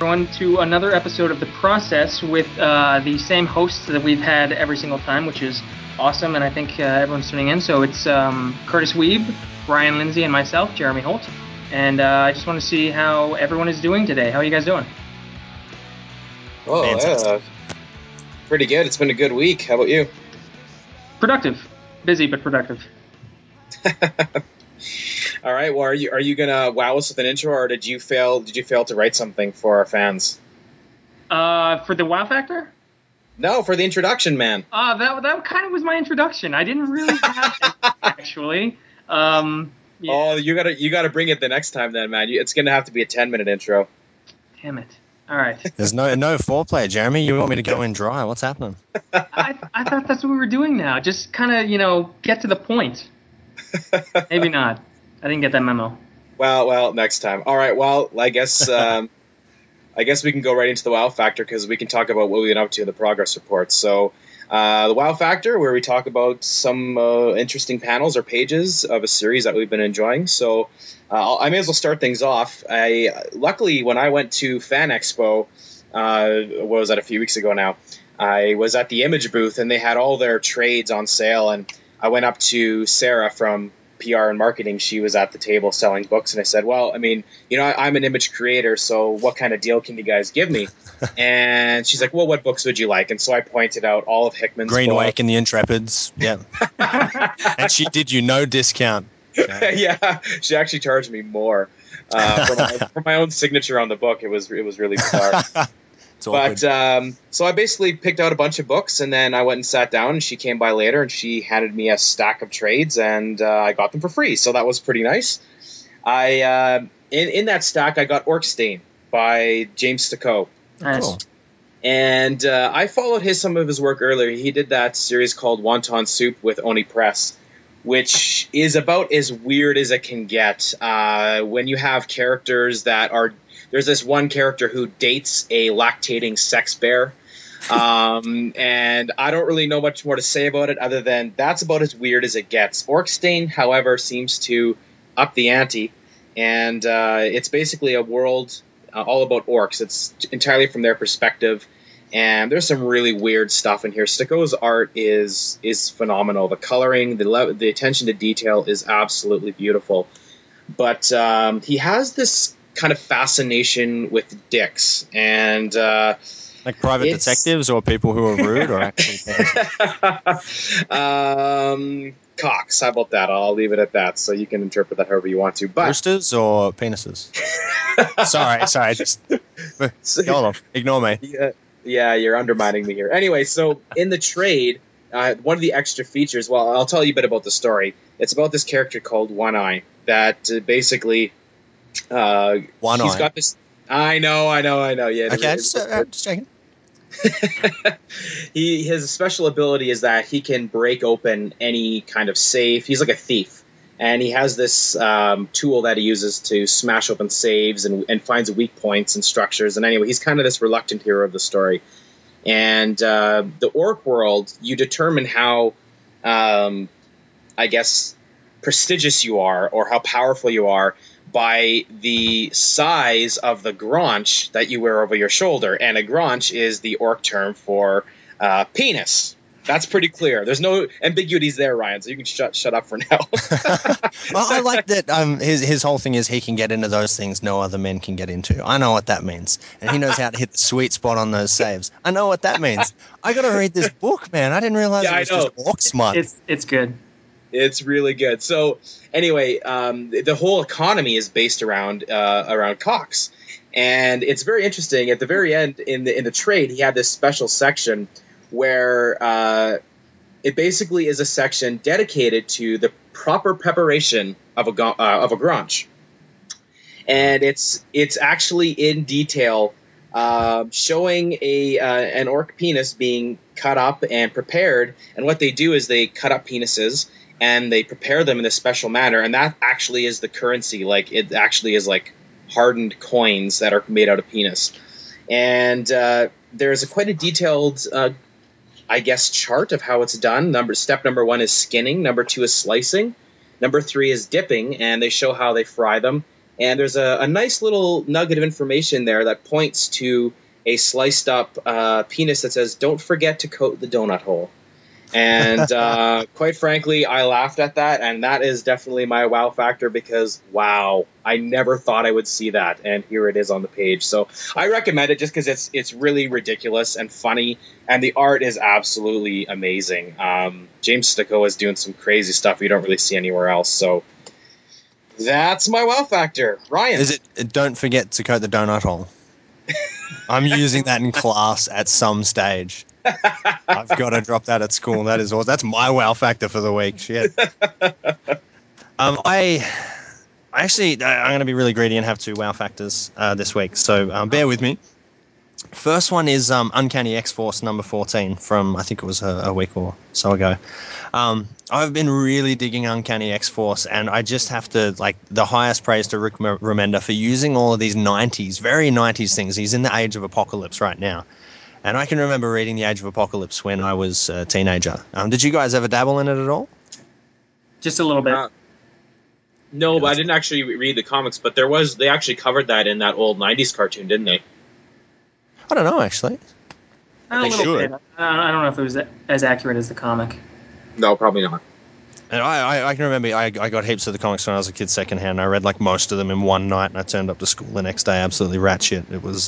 Everyone, to another episode of The Process with the same hosts that we've had every single time, which is awesome, and I think everyone's tuning in. So it's Curtis Weeb, Brian Lindsay, and myself, Jeremy Holt. And I just want to see how everyone is doing today. How are you guys doing? Oh, pretty good. It's been a good week. How about you? Productive. Busy, but productive. All right. Well, are you gonna wow us with an intro, or did you fail to write something for our fans? For the wow factor? No, for the introduction, man. That kind of was my introduction. I didn't really have it, actually. Yeah. Oh, you gotta bring it the next time, then, man. It's gonna have to be a 10-minute intro. Damn it. All right. There's no foreplay, Jeremy. You want me to go in dry? What's happening? I thought that's what we were doing now. Just kind of, get to the point. Maybe not. I didn't get that memo. Well, next time. All right. Well, I guess we can go right into the wow factor because we can talk about what we've been up to in the progress report. So, the wow factor, where we talk about some interesting panels or pages of a series that we've been enjoying. So, I may as well start things off. Luckily, when I went to Fan Expo, what was that, a few weeks ago now, I was at the Image booth and they had all their trades on sale, and I went up to Sarah from PR and marketing. She was at the table selling books, and I said, well, I mean, I'm an image creator, so what kind of deal can you guys give me? And she's like, well, what books would you like? And so I pointed out all of Hickman's Green books. Wake and the Intrepids. Yeah. And she did you no discount. Yeah, she actually charged me more for my own signature on the book. It was really bizarre. But so I basically picked out a bunch of books, and then I went and sat down, and she came by later, and she handed me a stack of trades, and I got them for free. So that was pretty nice. In that stack, I got Orc-Stain by James Sticco. Nice. Cool. And I followed some of his work earlier. He did that series called Wonton Soup with Oni Press, which is about as weird as it can get. When you have characters that are... There's this one character who dates a lactating sex bear. And I don't really know much more to say about it other than that's about as weird as it gets. Orc-Stain, however, seems to up the ante. And it's basically a world all about orcs. It's entirely from their perspective. And there's some really weird stuff in here. Sticco's art is phenomenal. The coloring, the attention to detail is absolutely beautiful. But he has this kind of fascination with dicks, and like private detectives or people who are rude or actually cocks. How about that? I'll leave it at that, so you can interpret that however you want to. But roosters or penises? sorry, just go off. Ignore me. Yeah, you're undermining me here. Anyway, so in the trade, one of the extra features. Well, I'll tell you a bit about the story. It's about this character called One Eye that basically. He's got this. I know. Yeah. Okay, just checking. His special ability is that he can break open any kind of safe. He's like a thief, and he has this tool that he uses to smash open safes and finds weak points and structures. And anyway, he's kind of this reluctant hero of the story. And the orc world, you determine how, I guess, prestigious you are or how powerful you are by the size of the graunch that you wear over your shoulder. And a graunch is the orc term for penis. That's pretty clear. There's no ambiguities there, Ryan, so you can shut up for now. Well, I like that his whole thing is he can get into those things no other men can get into. I know what that means. And he knows how to hit the sweet spot on those saves. I know what that means. I got to read this book, man. I didn't realize it was just orc smut. It's good. It's really good. So anyway, the whole economy is based around cocks, and it's very interesting. At the very end, in the trade, he had this special section where it basically is a section dedicated to the proper preparation of a graunch, and it's actually in detail showing an orc penis being cut up and prepared. And what they do is they cut up penises and they prepare them in a special manner, and that actually is the currency. Like, it actually is like hardened coins that are made out of penis. And there's quite a detailed, I guess, chart of how it's done. Step number 1 is skinning. Number 2 is slicing. Number 3 is dipping, and they show how they fry them. And there's a nice little nugget of information there that points to a sliced up penis that says, "Don't forget to coat the donut hole." And quite frankly, I laughed at that, and that is definitely my wow factor because, wow, I never thought I would see that, and here it is on the page. So I recommend it just because it's really ridiculous and funny, and the art is absolutely amazing. James Sticko is doing some crazy stuff you don't really see anywhere else, so that's my wow factor. Ryan. Is it? Don't forget to coat the donut hole. I'm using that in class at some stage. I've got to drop that at school. That is awesome. That's my wow factor for the week. Shit. I'm going to be really greedy and have 2 wow factors this week. So bear with me. First one is Uncanny X-Force number 14 from, I think it was a week or so ago. I've been really digging Uncanny X-Force, and I just have to, the highest praise to Rick Remender for using all of these 90s, very 90s things. He's in the Age of Apocalypse right now. And I can remember reading The Age of Apocalypse when I was a teenager. Did you guys ever dabble in it at all? Just a little bit. No, but I didn't actually read the comics, but they actually covered that in that old 90s cartoon, didn't they? I don't know, actually. I don't know if it was as accurate as the comic. No, probably not. And I can remember I got heaps of the comics when I was a kid secondhand. I read most of them in one night, and I turned up to school the next day absolutely rat shit. It was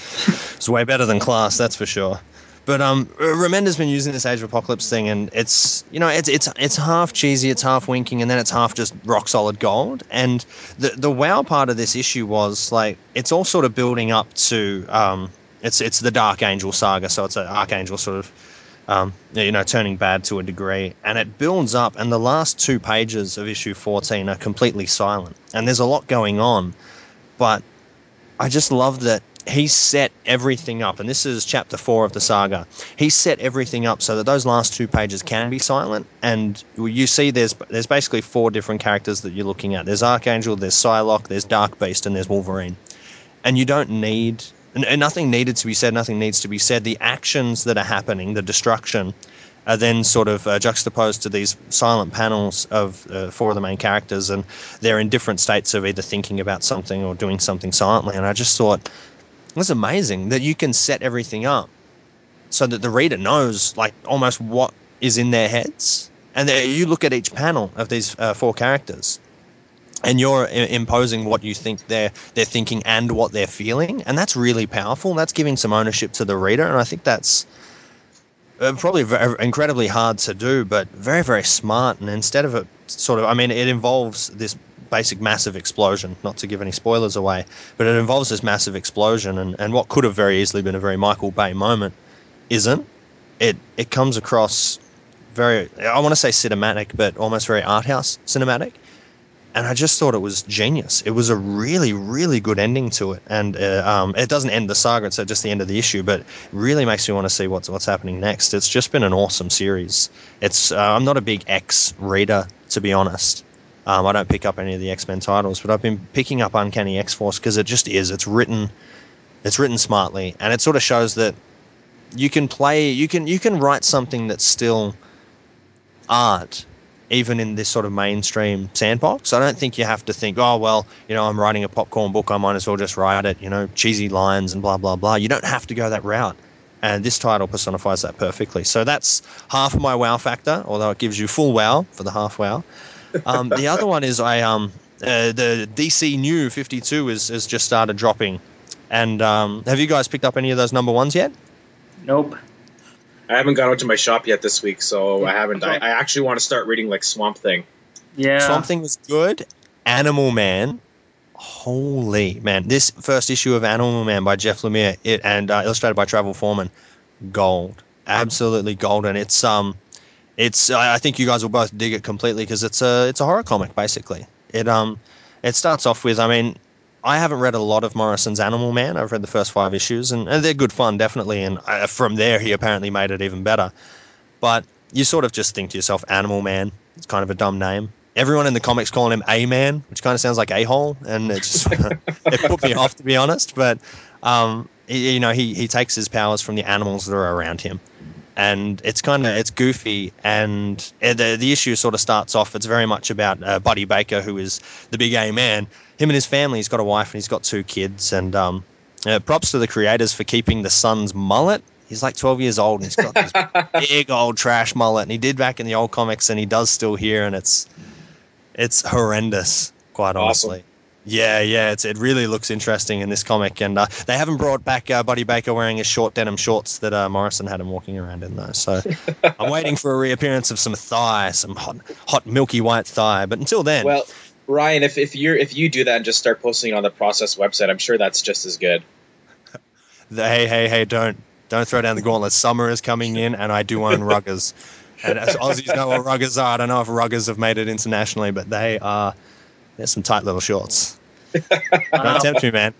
way better than class, that's for sure. But Remender's been using this Age of Apocalypse thing, and it's half cheesy, it's half winking, and then it's half just rock solid gold. And the wow part of this issue was it's all sort of building up to it's the Dark Angel saga, so it's an Archangel sort of turning bad to a degree, and it builds up, and the last 2 pages of issue 14 are completely silent, and there's a lot going on, but I just love that he set everything up, and this is chapter 4 of the saga. He set everything up so that those last 2 pages can be silent, and you see there's basically 4 different characters that you're looking at. There's Archangel, there's Psylocke, there's Dark Beast, and there's Wolverine. And you don't need... And nothing needed to be said, nothing needs to be said. The actions that are happening, the destruction, are then sort of juxtaposed to these silent panels of 4 of the main characters, and they're in different states of either thinking about something or doing something silently. And I just thought, it was amazing that you can set everything up so that the reader knows almost what is in their heads. And you look at each panel of these 4 characters, and you're imposing what you think they're thinking and what they're feeling, and that's really powerful. That's giving some ownership to the reader, and I think that's probably incredibly hard to do, but very, very smart. And instead of it it involves this basic massive explosion, not to give any spoilers away, but it involves this massive explosion, and what could have very easily been a very Michael Bay moment isn't. It comes across very, I want to say cinematic, but almost very art house cinematic. And I just thought it was genius. It was a really, really good ending to it. And it doesn't end the saga, it's just the end of the issue, but it really makes me want to see what's happening next. It's just been an awesome series. I'm not a big X reader, to be honest. I don't pick up any of the X-Men titles, but I've been picking up Uncanny X-Force because it just is. It's written smartly, and it sort of shows that you can write something that's still art, even in this sort of mainstream sandbox. I don't think you have to think, oh, well, I'm writing a popcorn book, I might as well just write it, cheesy lines and blah, blah, blah. You don't have to go that route. And this title personifies that perfectly. So that's half of my wow factor, although it gives you full wow for the half wow. The other one is the DC New 52 has just started dropping. And have you guys picked up any of those number 1s yet? Nope. I haven't got out to my shop yet this week, so I haven't. I actually want to start reading Swamp Thing. Yeah. Swamp Thing was good. Animal Man. Holy man. This first issue of Animal Man by Jeff Lemire and illustrated by Travel Foreman. Gold. Absolutely gold. And it's I think you guys will both dig it completely because it's a horror comic, basically. It starts off with, I haven't read a lot of Morrison's Animal Man. I've read the first 5 issues, and they're good fun, definitely. And from there, he apparently made it even better. But you sort of just think to yourself, Animal Man, it's kind of a dumb name. Everyone in the comics calling him A-Man, which kind of sounds like a-hole, and it just it put me off, to be honest. But he takes his powers from the animals that are around him. and it's goofy, and the issue sort of starts off. It's very much about Buddy Baker, who is the big A man. Him and his family. He's got a wife and he's got 2 kids. And props to the creators for keeping the son's mullet. He's like 12 years old and he's got this big old trash mullet, and he did back in the old comics, and he does still here, and it's horrendous, quite honestly. Awesome. Yeah, it really looks interesting in this comic, and they haven't brought back Buddy Baker wearing his short denim shorts that Morrison had him walking around in, though. So I'm waiting for a reappearance of some thigh, some hot milky white thigh. But until then, well, Ryan, if you do that and just start posting it on the Process website, I'm sure that's just as good. Hey, don't throw down the gauntlet. Summer is coming in, and I do own ruggers. And as Aussies know what ruggers are, I don't know if ruggers have made it internationally, but they're some tight little shorts. Don't tempt me, man.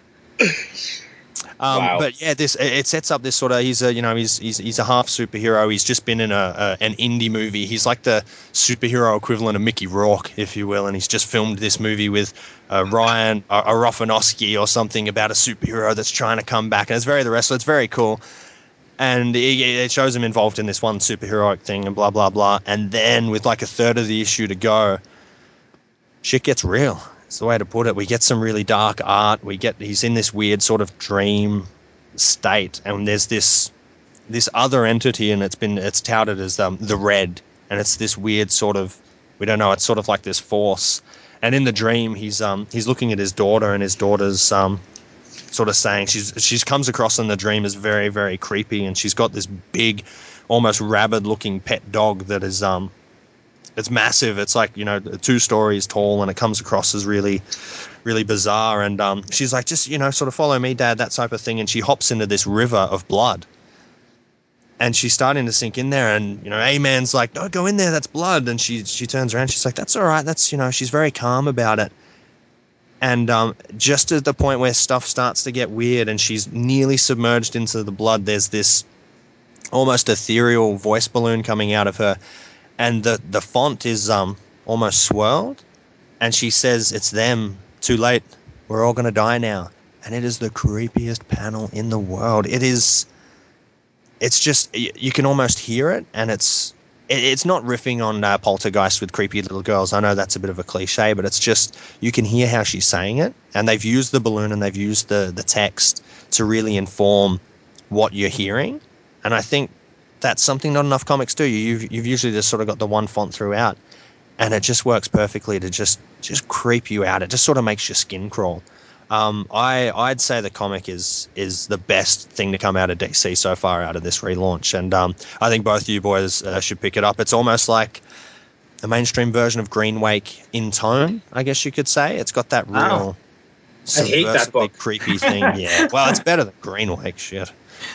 Wow. But yeah, it sets up this sort of he's a half superhero. He's just been in an indie movie. He's like the superhero equivalent of Mickey Rourke, if you will, and he's just filmed this movie with Ryan Aronofsky or something about a superhero that's trying to come back, and it's very The Wrestler. It's very cool. And it shows him involved in this one superheroic thing and blah, blah, blah. And then with like a third of the issue to go, shit gets real. It's the way to put it. We get some really dark art. He's in this weird sort of dream state. And there's this other entity, and it's touted as the Red. And it's this weird sort of, we don't know, it's sort of like this force. And in the dream, he's looking at his daughter, and his daughter's sort of saying she comes across in the dream as very, very creepy, and she's got this big, almost rabid-looking pet dog that is it's massive. It's like 2 stories tall, and it comes across as really, really bizarre. And she's like, just sort of follow me, Dad, that type of thing. And she hops into this river of blood, and she's starting to sink in there. And A-Man's like, don't go in there, that's blood. And she turns around, she's like, that's all right. That's she's very calm about it. And just at the point where stuff starts to get weird and she's nearly submerged into the blood, there's this almost ethereal voice balloon coming out of her. And the font is almost swirled. And she says, it's them. Too late. We're all going to die now. And it is the creepiest panel in the world. It's just, you can almost hear it. And it's not riffing on Poltergeist with creepy little girls. I know that's a bit of a cliche, but it's just, you can hear how she's saying it. And they've used the balloon and they've used the text to really inform what you're hearing. And I think that's something not enough comics do. You've usually just sort of got the one font throughout. And it just works perfectly to just creep you out. It just sort of makes your skin crawl. I'd say the comic is the best thing to come out of DC so far out of this relaunch, and I think both of you boys should pick it up. It's almost like a mainstream version of Green Wake in tone, I guess you could say. It's got that real I hate that book. Creepy thing. Yeah, well, it's better than Green Wake shit.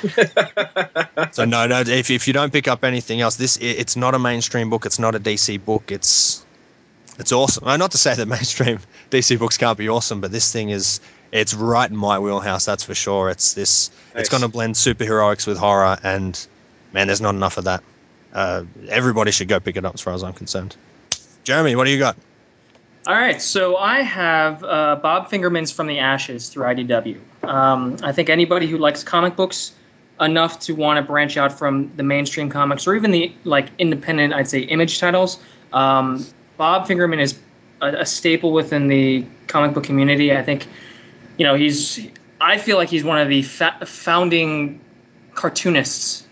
So no, if you don't pick up anything else, it's not a mainstream book. It's not a DC book. It's awesome. Not to say that mainstream DC books can't be awesome, but this thing it's right in my wheelhouse, that's for sure. It's Nice. It's going to blend superheroics with horror, and man, there's not enough of that. Everybody should go pick it up as far as I'm concerned. Jeremy, what do you got? All right, so I have Bob Fingerman's From the Ashes through IDW. I think anybody who likes comic books enough to want to branch out from the mainstream comics or even the independent, I'd say, Image titles, Bob Fingerman is a staple within the comic book community. I think, I feel like he's one of the founding cartoonists.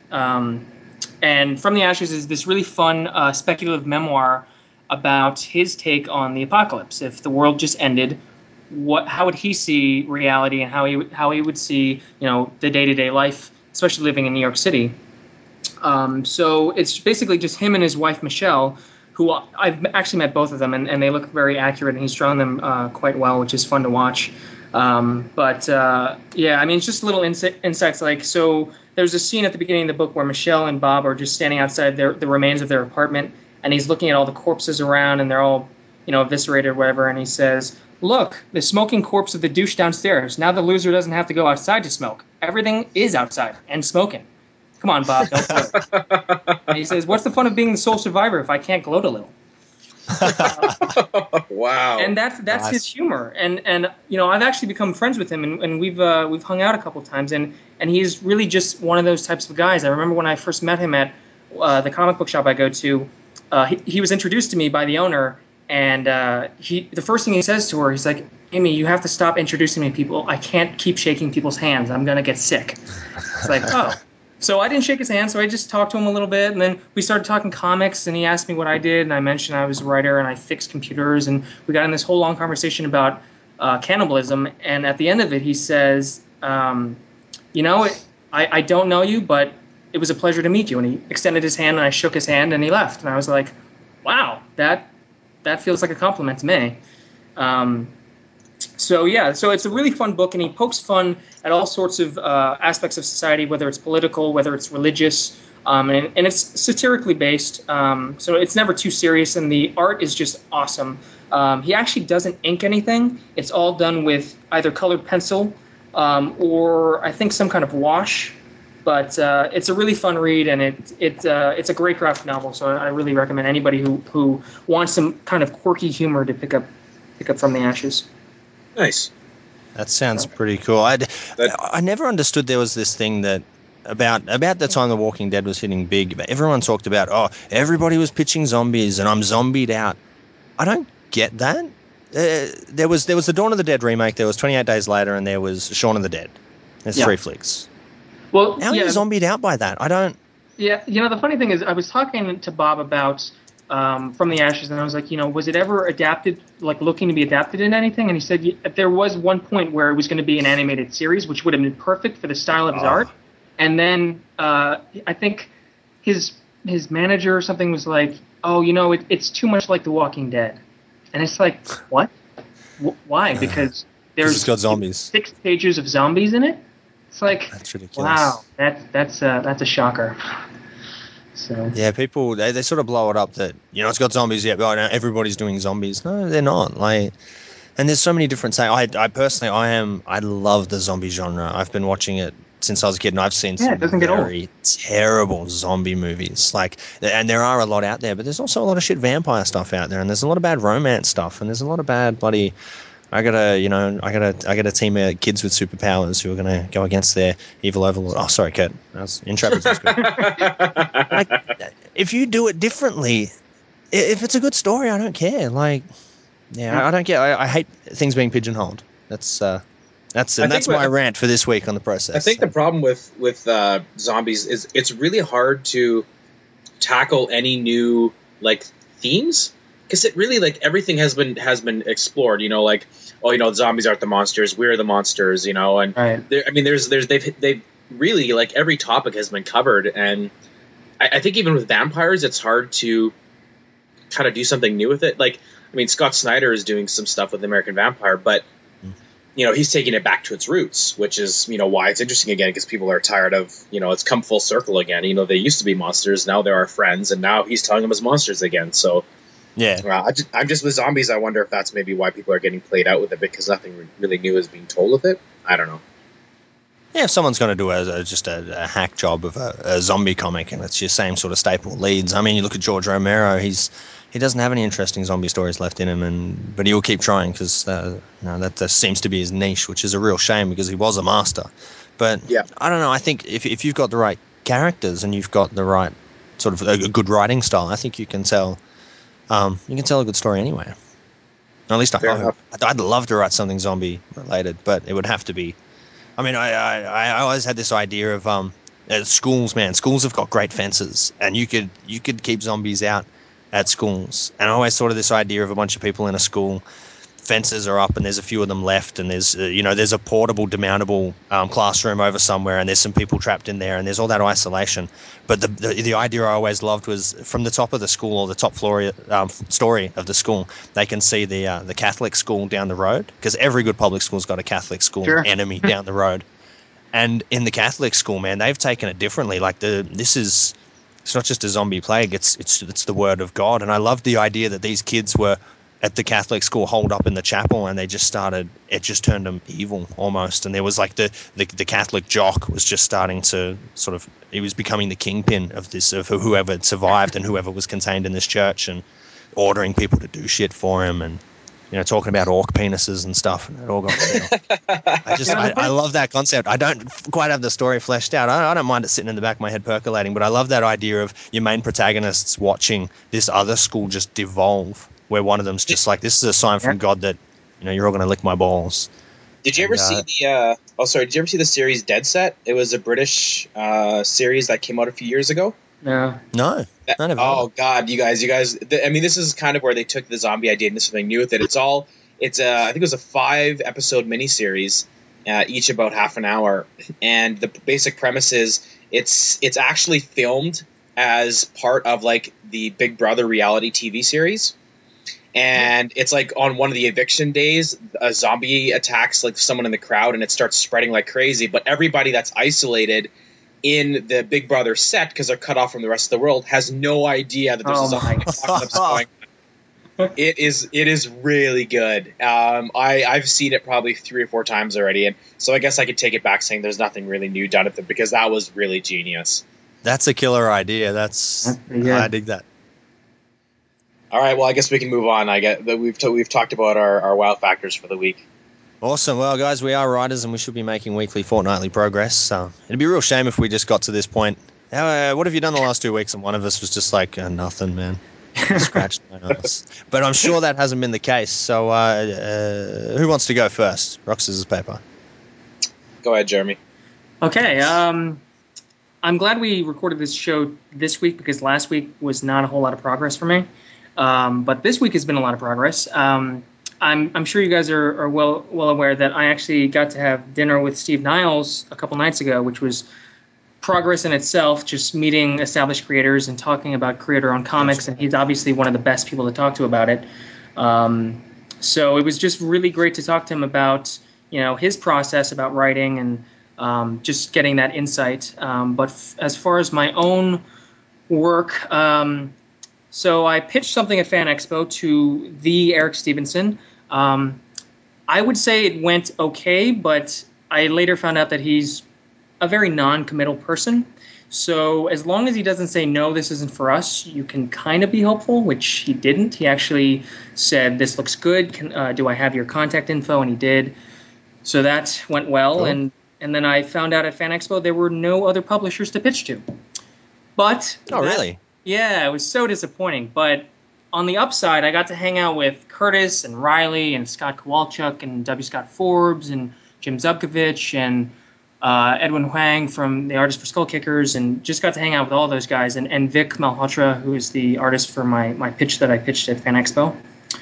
And From the Ashes is this really fun speculative memoir about his take on the apocalypse. If the world just ended, how would he see reality and how he would see the day-to-day life, especially living in New York City. So it's basically just him and his wife Michelle, who I've actually met both of them, and they look very accurate, and he's drawn them quite well, which is fun to watch. It's just little insights. So there's a scene at the beginning of the book where Michelle and Bob are just standing outside the remains of their apartment, and he's looking at all the corpses around, and they're all, eviscerated or whatever, and he says, "Look, the smoking corpse of the douche downstairs. Now the loser doesn't have to go outside to smoke. Everything is outside and smoking. Come on, Bob, don't gloat." And he says, "What's the fun of being the sole survivor if I can't gloat a little?" Wow. And that's Nice. his humor. And I've actually become friends with him, and we've hung out a couple times, and he's really just one of those types of guys. I remember when I first met him at the comic book shop I go to. He was introduced to me by the owner, and the first thing he says to her, he's like, "Amy, you have to stop introducing me to people. I can't keep shaking people's hands. I'm gonna get sick." It's like, oh. So I didn't shake his hand, so I just talked to him a little bit, and then we started talking comics, and he asked me what I did, and I mentioned I was a writer, and I fixed computers, and we got in this whole long conversation about cannibalism, and at the end of it, he says, I don't know you, but it was a pleasure to meet you, and he extended his hand, and I shook his hand, and he left, and I was like, wow, that feels like a compliment to me. So it's a really fun book, and he pokes fun at all sorts of aspects of society, whether it's political, whether it's religious, and it's satirically based. So it's never too serious, and the art is just awesome. He actually doesn't ink anything; it's all done with either colored pencil or I think some kind of wash. But it's a really fun read, and it's a great graphic novel. So I really recommend anybody who wants some kind of quirky humor to pick up From the Ashes. Nice. That sounds pretty cool. I never understood there was this thing that about the time The Walking Dead was hitting big, but everyone talked about, everybody was pitching zombies and I'm zombied out. I don't get that. There was the Dawn of the Dead remake, there was 28 Days Later, and there was Shaun of the Dead. There's 3 flicks. Well, how are you zombied out by that? I don't. Yeah, the funny thing is, I was talking to Bob about From the Ashes, and I was like, was it ever adapted, like looking to be adapted into anything? And he said there was one point where it was going to be an animated series, which would have been perfect for the style of his art. And then I think his manager or something was like, oh, it's too much like The Walking Dead. And it's like, what? Why? Because there's got zombies. 6 pages of zombies in it. It's like, that's ridiculous. Wow, that's a shocker. So yeah, people they sort of blow it up that it's got zombies. Yeah, but everybody's doing zombies. No, they're not. Like, and there's so many different things. I personally, I love the zombie genre. I've been watching it since I was a kid, and I've seen some very terrible zombie movies. Like, and there are a lot out there, but there's also a lot of shit vampire stuff out there, and there's a lot of bad romance stuff, and there's a lot of bad bloody. I got a team of kids with superpowers who are gonna go against their evil overlord. Oh, sorry, Kurt. Intrepid was good. Like, if you do it differently, if it's a good story, I don't care. Like, I don't care. I hate things being pigeonholed. That's my rant for this week on the process. I think the problem with zombies is it's really hard to tackle any new themes. Because it really everything has been explored, zombies aren't the monsters, we're the monsters, and right. they've really every topic has been covered, and I think even with vampires it's hard to kind of do something new with it. Scott Snyder is doing some stuff with American Vampire, but he's taking it back to its roots, which is why it's interesting again, because people are tired of it's come full circle again. They used to be monsters, now they're our friends, and now he's telling them as monsters again. So yeah, I'm just with zombies. I wonder if that's maybe why people are getting played out with it, because nothing really new is being told with it. I don't know. Yeah, if someone's going to do just a hack job of a zombie comic, and it's your same sort of staple leads. I mean, you look at George Romero; he doesn't have any interesting zombie stories left in him, but he'll keep trying because that seems to be his niche, which is a real shame because he was a master. But yeah. I don't know. I think if you've got the right characters and you've got the right sort of a good writing style, I think you can tell a good story anyway. Or at least I hope. I'd love to write something zombie related, but it would have to be. I mean, I always had this idea of schools, man. Schools have got great fences, and you could keep zombies out at schools. And I always thought of this idea of a bunch of people in a school. Fences are up, and there's a few of them left, and there's there's a portable, demountable classroom over somewhere, and there's some people trapped in there, and there's all that isolation. But the idea I always loved was from the top of the school, or the top floor story of the school, they can see the Catholic school down the road, because every good public school's got a Catholic school enemy down the road. And in the Catholic school, man, they've taken it differently. It's not just a zombie plague; it's the word of God. And I love the idea that these kids were at the Catholic school holed up in the chapel, and it just turned them evil almost. And there was the Catholic jock was just starting to he was becoming the kingpin of whoever survived and whoever was contained in this church. And ordering people to do shit for him, and talking about orc penises and stuff, and it all got real. I love that concept. I don't quite have the story fleshed out. I don't mind it sitting in the back of my head percolating, but I love that idea of your main protagonists watching this other school just devolve, where one of them's just like, this is a sign from God that you're all going to lick my balls. Did you ever see the? Did you ever see the series Dead Set? It was a British series that came out a few years ago. No. Oh God, you guys! I mean, this is kind of where they took the zombie idea into something new with it. I think it was a 5-episode miniseries, each about half an hour, and the basic premise is it's actually filmed as part of like the Big Brother reality TV series. And it's like on one of the eviction days, a zombie attacks like someone in the crowd, and it starts spreading like crazy. But everybody that's isolated in the Big Brother set, because they're cut off from the rest of the world, has no idea that there's a zombie apocalypse going on. It is really good. I've seen it probably 3 or 4 times already, and so I guess I could take it back saying there's nothing really new done at it, because that was really genius. That's a killer idea. I dig that. All right, well, I guess we can move on. I get that we've talked about our wow factors for the week. Awesome. Well, guys, we are writers, and we should be making weekly, fortnightly progress. So it'd be a real shame if we just got to this point. What have you done the last 2 weeks? And one of us was just like, nothing, man. I scratched my ass. But I'm sure that hasn't been the case. So who wants to go first? Rock, scissors, paper. Go ahead, Jeremy. Okay. I'm glad we recorded this show this week, because last week was not a whole lot of progress for me. But this week has been a lot of progress. I'm sure you guys are well aware that I actually got to have dinner with Steve Niles a couple nights ago, which was progress in itself, just meeting established creators and talking about creator-owned comics, and he's obviously one of the best people to talk to about it. So it was just really great to talk to him about his process about writing and just getting that insight. But as far as my own work, so I pitched something at Fan Expo to the Eric Stevenson. I would say it went okay, but I later found out that he's a very non-committal person. So as long as he doesn't say, no, this isn't for us, you can kind of be hopeful, which he didn't. He actually said, this looks good. Do I have your contact info? And he did. So that went well. Cool. And then I found out at Fan Expo there were no other publishers to pitch to. But really? Yeah, it was so disappointing. But on the upside, I got to hang out with Curtis and Riley and Scott Kowalchuk and W. Scott Forbes and Jim Zubkovich and Edwin Huang from the Artists for Skull Kickers, and just got to hang out with all those guys. And Vic Malhotra, who is the artist for my pitch that I pitched at Fan Expo.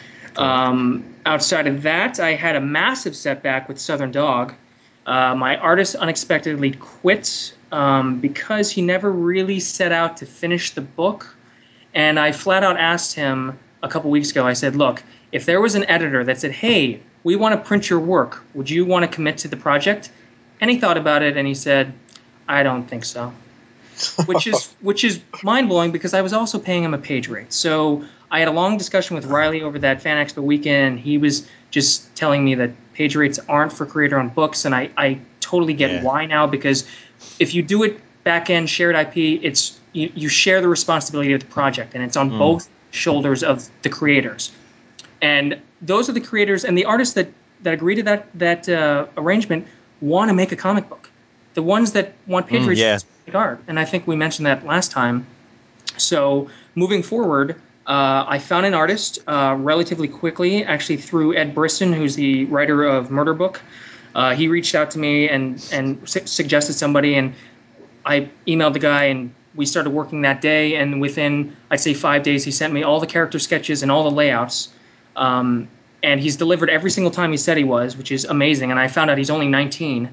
Outside of that, I had a massive setback with Southern Dog. My artist unexpectedly quit because he never really set out to finish the book. And I flat out asked him a couple weeks ago, I said, look, if there was an editor that said, hey, we want to print your work, would you want to commit to the project? And he thought about it and he said, I don't think so. which is mind-blowing, because I was also paying him a page rate. So I had a long discussion with Riley over that Fan Expo weekend. He was just telling me that page rates aren't for creator-owned books, and I totally get why now, because if you do it back-end shared IP, it's you share the responsibility of the project, and it's on both shoulders of the creators. And those are the creators and the artists that agree to that arrangement want to make a comic book. The ones that want page rates art, and I think we mentioned that last time. So moving forward, I found an artist relatively quickly, actually through Ed Brisson, who's the writer of Murder Book. He reached out to me and suggested somebody, and I emailed the guy, and we started working that day. And within, I'd say 5 days, he sent me all the character sketches and all the layouts. And he's delivered every single time he said he was, which is amazing. And I found out he's only 19.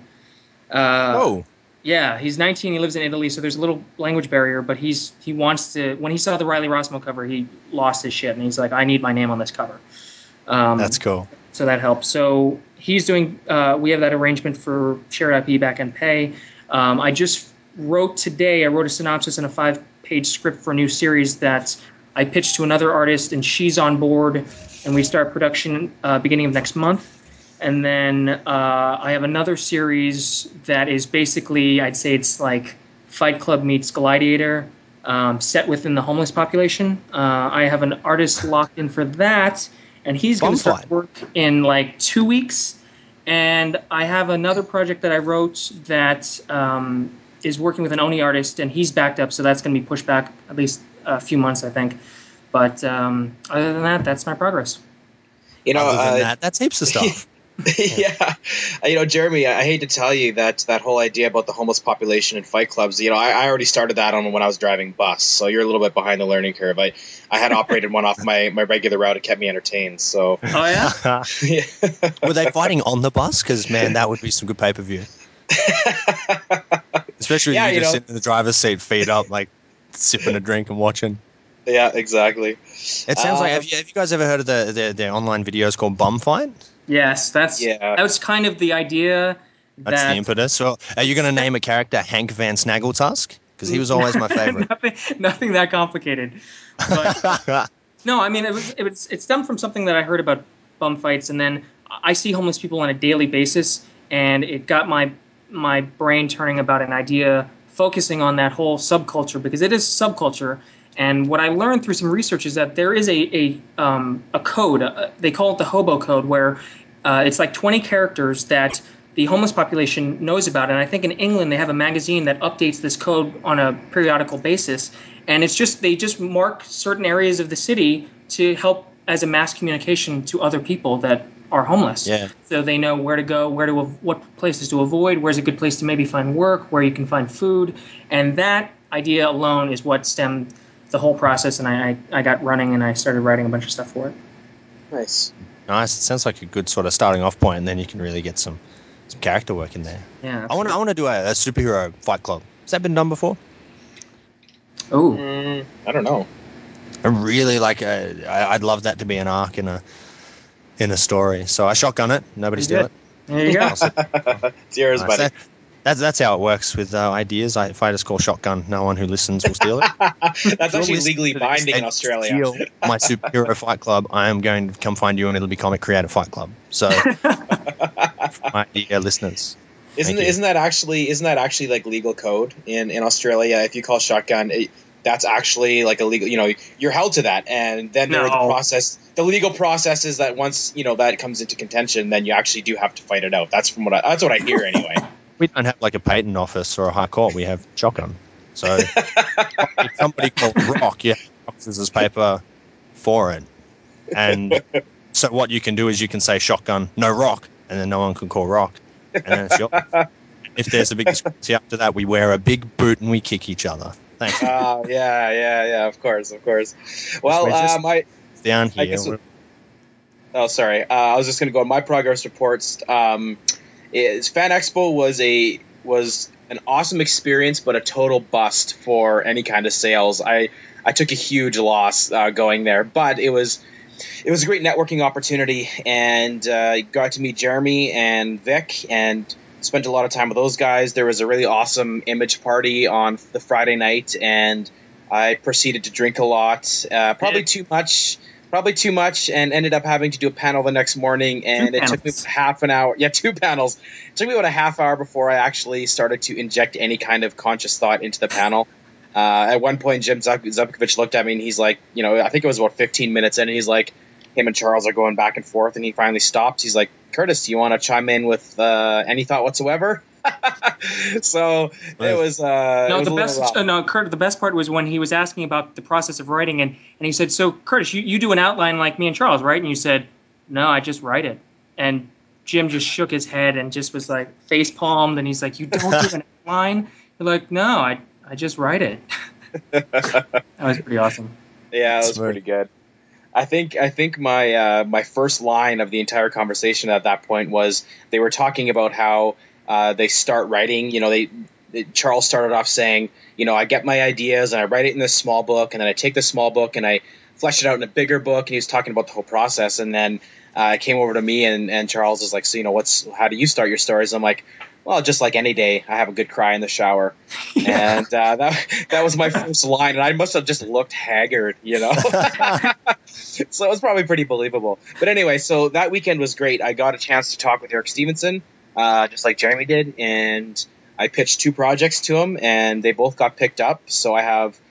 Yeah, he's 19. He lives in Italy, so there's a little language barrier. But he wants to. When he saw the Riley Rossmo cover, he lost his shit, and he's like, "I need my name on this cover." That's cool. So that helps. So he's doing. We have that arrangement for shared IP back-end pay. I just wrote today. I wrote a synopsis and a 5-page script for a new series that I pitched to another artist, and she's on board, and we start production beginning of next month. And then I have another series that is basically, I'd say it's like Fight Club meets Gladiator, set within the homeless population. I have an artist locked in for that, and he's going to start work in like 2 weeks. And I have another project that I wrote that is working with an Oni artist, and he's backed up, so that's going to be pushed back at least a few months, I think. But other than that, that's my progress. Other than that's heaps of stuff. Yeah. Jeremy, I hate to tell you that whole idea about the homeless population and fight clubs, I already started that on when I was driving bus, so you're a little bit behind the learning curve. I had operated one off my regular route. It kept me entertained. So. Oh, yeah? Yeah. Were they fighting on the bus? Because, man, that would be some good pay-per-view. Especially if you just sit in the driver's seat, feet up, like sipping a drink and watching. Yeah, exactly. It sounds like, have you guys ever heard of the online videos called Bum Fight? Yes, that was kind of the idea. That's the impetus. So, are you going to name a character Hank Van Snaggletusk? Because he was always my favorite. nothing that complicated. But, no, I mean it stemmed from something that I heard about bum fights, and then I see homeless people on a daily basis, and it got my brain turning about an idea focusing on that whole subculture, because it is subculture. And what I learned through some research is that there is a code. They call it the hobo code, where it's like 20 characters that the homeless population knows about. And I think in England they have a magazine that updates this code on a periodical basis. And they just mark certain areas of the city to help as a mass communication to other people that are homeless. Yeah. So they know where to go, what places to avoid, where's a good place to maybe find work, where you can find food. And that idea alone is what stemmed the whole process, and I got running and I started writing a bunch of stuff for it. Nice. It sounds like a good sort of starting off point, and then you can really get some character work in there. Yeah, I want to do a superhero fight club. Has that been done before? Oh, I don't know. I really like. I'd love that to be an arc in a story. So I shotgun it. Nobody steal it. There you go. It's yours, buddy. That's how it works with ideas. If I just call shotgun, no one who listens will steal it. That's actually legally binding in Australia. Steal my superhero fight club, I am going to come find you and it'll become a creative fight club. So, my dear listeners, isn't that actually like legal code in Australia? If you call shotgun, that's actually like illegal. You're held to that, and then the process. The legal process is that once that comes into contention, then you actually do have to fight it out. That's what I hear anyway. We don't have like a patent office or a high court. We have shotgun. So if somebody called rock, you have rock, scissors, paper for it. And so what you can do is you can say shotgun, no rock, and then no one can call rock. And then it's yours. If there's a big discrepancy after that, we wear a big boot and we kick each other. Thanks. Yeah, of course. Well, down here. Sorry. I was just going to go on my progress reports. Fan Expo was an awesome experience, but a total bust for any kind of sales. I took a huge loss going there, but it was a great networking opportunity, and got to meet Jeremy and Vic, and spent a lot of time with those guys. There was a really awesome image party on the Friday night, and I proceeded to drink a lot, probably too much, and ended up having to do a panel the next morning, and it took me half an hour. Yeah, 2 panels. It took me about a half hour before I actually started to inject any kind of conscious thought into the panel. At one point, Jim Zupkovich looked at me, and he's like, I think it was about 15 minutes in, and he's like, him and Charles are going back and forth, and he finally stops. He's like, Curtis, do you want to chime in with any thought whatsoever? So it was Kurt, the best part was when he was asking about the process of writing, and he said, so Curtis, you do an outline like me and Charles, right? And you said, no, I just write it. And Jim just shook his head and just was like face palmed, and he's like, you don't do an outline? You're like, no, I just write it. That was pretty awesome. Yeah, that was pretty good. I think my first line of the entire conversation at that point was they were talking about how they start writing. Charles started off saying, I get my ideas and I write it in this small book, and then I take the small book and I flesh it out in a bigger book. And he was talking about the whole process, and then it came over to me, and Charles was like, so how do you start your stories? I'm like, well, just like any day, I have a good cry in the shower. Yeah. And that was my first line, and I must have just looked haggard, So it was probably pretty believable. But anyway, so that weekend was great. I got a chance to talk with Eric Stevenson, just like Jeremy did, and I pitched 2 projects to him, and they both got picked up. So I have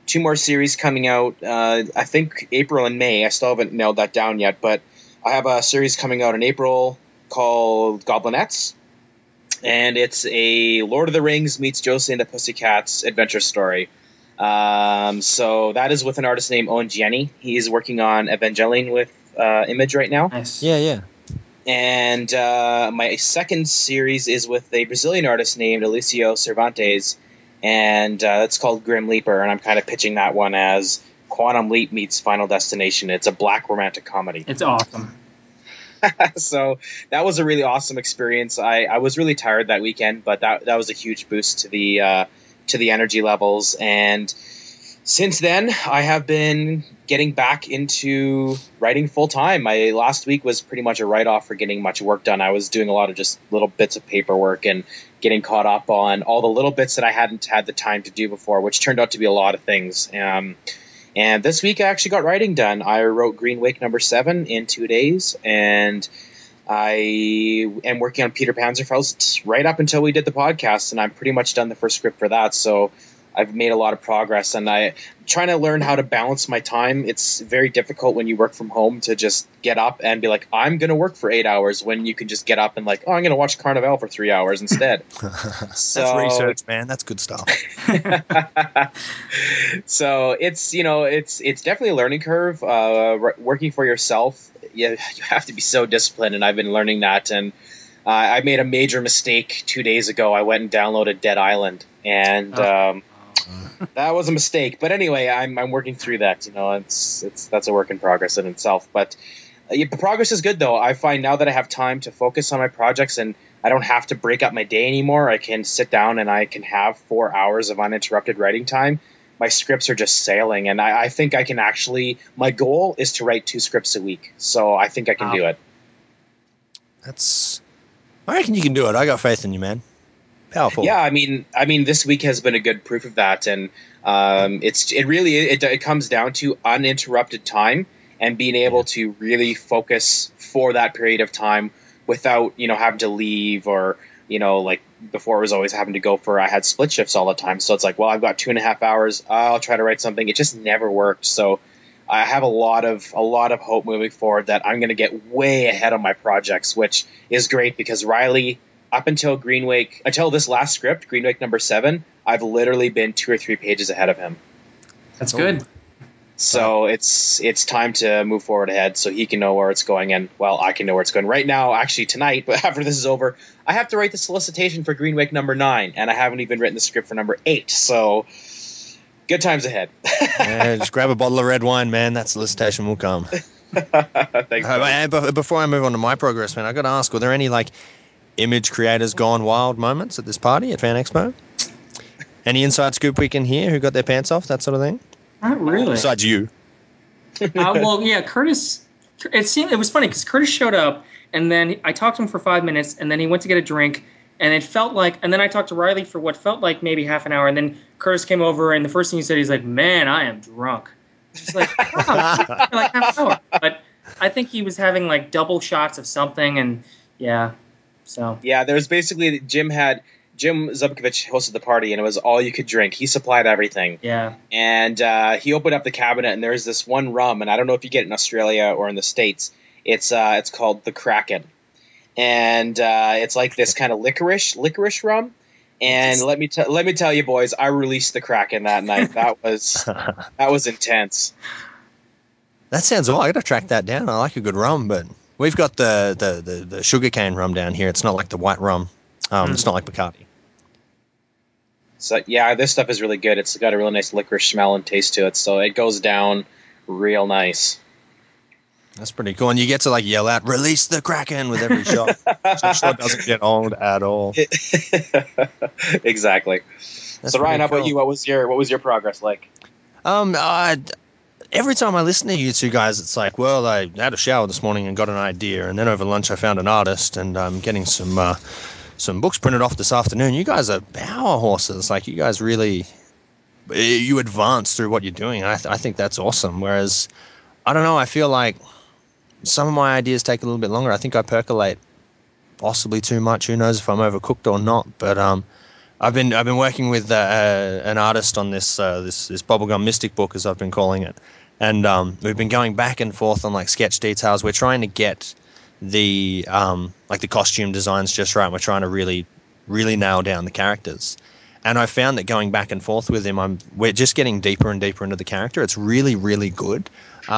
2 more series coming out. I think April and May. I still haven't nailed that down yet, but I have a series coming out in April called Goblinettes, and it's a Lord of the Rings meets Josie and the Pussycats adventure story. So that is with an artist named Owen Gianni. He's working on Evangelion with Image right now. Nice. Yeah. And my second series is with a Brazilian artist named Alicio Cervantes, and it's called Grim Leaper, and I'm kind of pitching that one as Quantum Leap meets Final Destination. It's a black romantic comedy. It's awesome. So that was a really awesome experience. I was really tired that weekend, but that was a huge boost to the energy levels. And since then, I have been getting back into writing full time. My last week was pretty much a write-off for getting much work done. I was doing a lot of just little bits of paperwork and getting caught up on all the little bits that I hadn't had the time to do before, which turned out to be a lot of things. And this week I actually got writing done. I wrote Green Wake #7 in 2 days, and I am working on Peter Panzerfaust right up until we did the podcast, and I'm pretty much done the first script for that. So I've made a lot of progress, and I'm trying to learn how to balance my time. It's very difficult when you work from home to just get up and be like, I'm going to work for 8 hours, when you can just get up and like, oh, I'm going to watch Carnival for 3 hours instead. That's research, man. That's good stuff. So it's definitely a learning curve. Working for yourself, you have to be so disciplined, and I've been learning that. And I made a major mistake 2 days ago. I went and downloaded Dead Island, and that was a mistake. But anyway, I'm working through that. That's a work in progress in itself. But the progress is good, though. I find now that I have time to focus on my projects, and I don't have to break up my day anymore. I can sit down and I can have 4 hours of uninterrupted writing time. My scripts are just sailing, and I think I can actually. My goal is to write 2 scripts a week, so I think I can do it. I reckon you can do it. I got faith in you, man. Powerful. Yeah, I mean, this week has been a good proof of that, and it comes down to uninterrupted time and being able to really focus for that period of time without having to leave, or like before it was always having to go for. I had split shifts all the time, so it's like, well, I've got 2.5 hours. I'll try to write something. It just never worked. So I have a lot of hope moving forward that I'm going to get way ahead on my projects, which is great because Riley, up until this last script, Green Wake #7, I've literally been 2 or 3 pages ahead of him. That's good. So it's time to move forward ahead so he can know where it's going, and well, I can know where it's going. Right now, actually tonight, but after this is over, I have to write the solicitation for Green Wake #9, and I haven't even written the script for #8. So good times ahead. Just grab a bottle of red wine, man. That solicitation will come. Thanks. Before I move on to my progress, man, I got to ask: were there any Image creators gone wild moments at this party at Fan Expo? Any inside scoop we can hear? Who got their pants off? That sort of thing. Not really. Besides you. Well, yeah, Curtis. It was funny because Curtis showed up, and then I talked to him for 5 minutes, and then he went to get a drink, and it felt like. And then I talked to Riley for what felt like maybe half an hour, and then Curtis came over, and the first thing he said, he's like, "Man, I am drunk." Just like, wow, like half an hour. But I think he was having double shots of something, and yeah, so yeah, there was basically Jim Zubkovich hosted the party, and it was all you could drink. He supplied everything. Yeah. And he opened up the cabinet, and there's this one rum, and I don't know if you get it in Australia or in the States. It's called the Kraken, and it's like this kind of licorice rum. And let me tell you, boys, I released the Kraken that night. That was intense. That sounds all. I got to track that down. I like a good rum, but we've got the sugarcane rum down here. It's not like the white rum. It's not like Bacardi. So yeah, this stuff is really good. It's got a really nice licorice smell and taste to it, so it goes down real nice. That's pretty cool. And you get to yell out, "Release the Kraken" with every shot. So it doesn't get old at all. Exactly. That's so Ryan, how cool. about you? What was your progress like? Every time I listen to you two guys, it's like, well, I had a shower this morning and got an idea, and then over lunch I found an artist, and I'm getting some books printed off this afternoon. You guys are power horses. You guys really, you advance through what you're doing. I think that's awesome. Whereas, I don't know, I feel like some of my ideas take a little bit longer. I think I percolate possibly too much. Who knows if I'm overcooked or not. But I've been working with an artist on this Bubblegum Mystic book, as I've been calling it, and we've been going back and forth on like sketch details. We're trying to get the like the costume designs just right. We're trying to really nail down the characters. And I found that going back and forth with him, we're just getting deeper and deeper into the character. It's really, really good.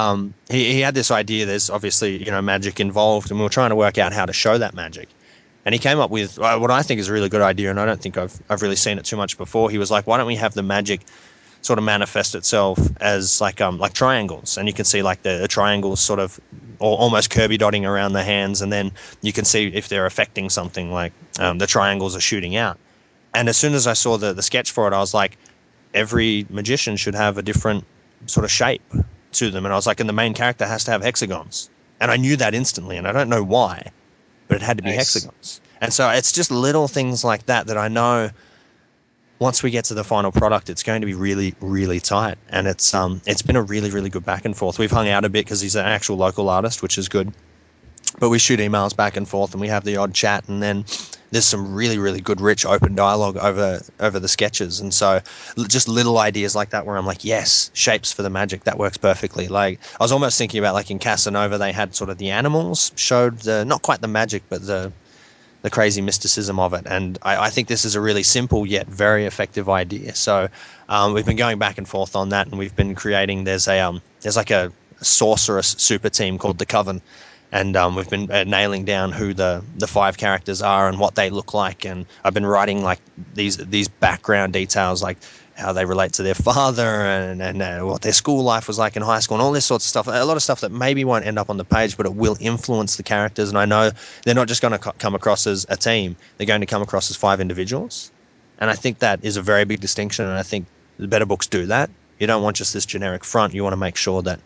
He had this idea. There's obviously magic involved, and we were trying to work out how to show that magic. And he came up with what I think is a really good idea, and I don't think I've really seen it too much before. He was like, "Why don't we have the magic sort of manifest itself as like triangles, and you can see like the triangles sort of almost Kirby dotting around the hands, and then you can see if they're affecting something, like the triangles are shooting out." And as soon as I saw the sketch for it, I was like, every magician should have a different sort of shape to them. And I was like, and the main character has to have hexagons. And I knew that instantly, and I don't know why, but it had to be hexagons. And so it's just little things like that I know once we get to the final product, it's going to be really, really tight. And it's been a really, really good back and forth. We've hung out a bit because he's an actual local artist, which is good. But we shoot emails back and forth, and we have the odd chat, and then there's some really, really good, rich, open dialogue over the sketches. And so just little ideas like that where I'm like, yes, shapes for the magic, that works perfectly. Like I was almost thinking about like in Casanova, they had sort of the animals showed the not quite the magic, but the crazy mysticism of it. And I think this is a really simple yet very effective idea. So we've been going back and forth on that, and we've been creating. There's like a sorceress super team called the Coven. And we've been nailing down who the 5 characters are and what they look like. And I've been writing like these background details, like how they relate to their father and what their school life was like in high school and all this sorts of stuff. A lot of stuff that maybe won't end up on the page, but it will influence the characters. And I know they're not just going to come across as a team. They're going to come across as 5 individuals. And I think that is a very big distinction. And I think the better books do that. You don't want just this generic front. You want to make sure that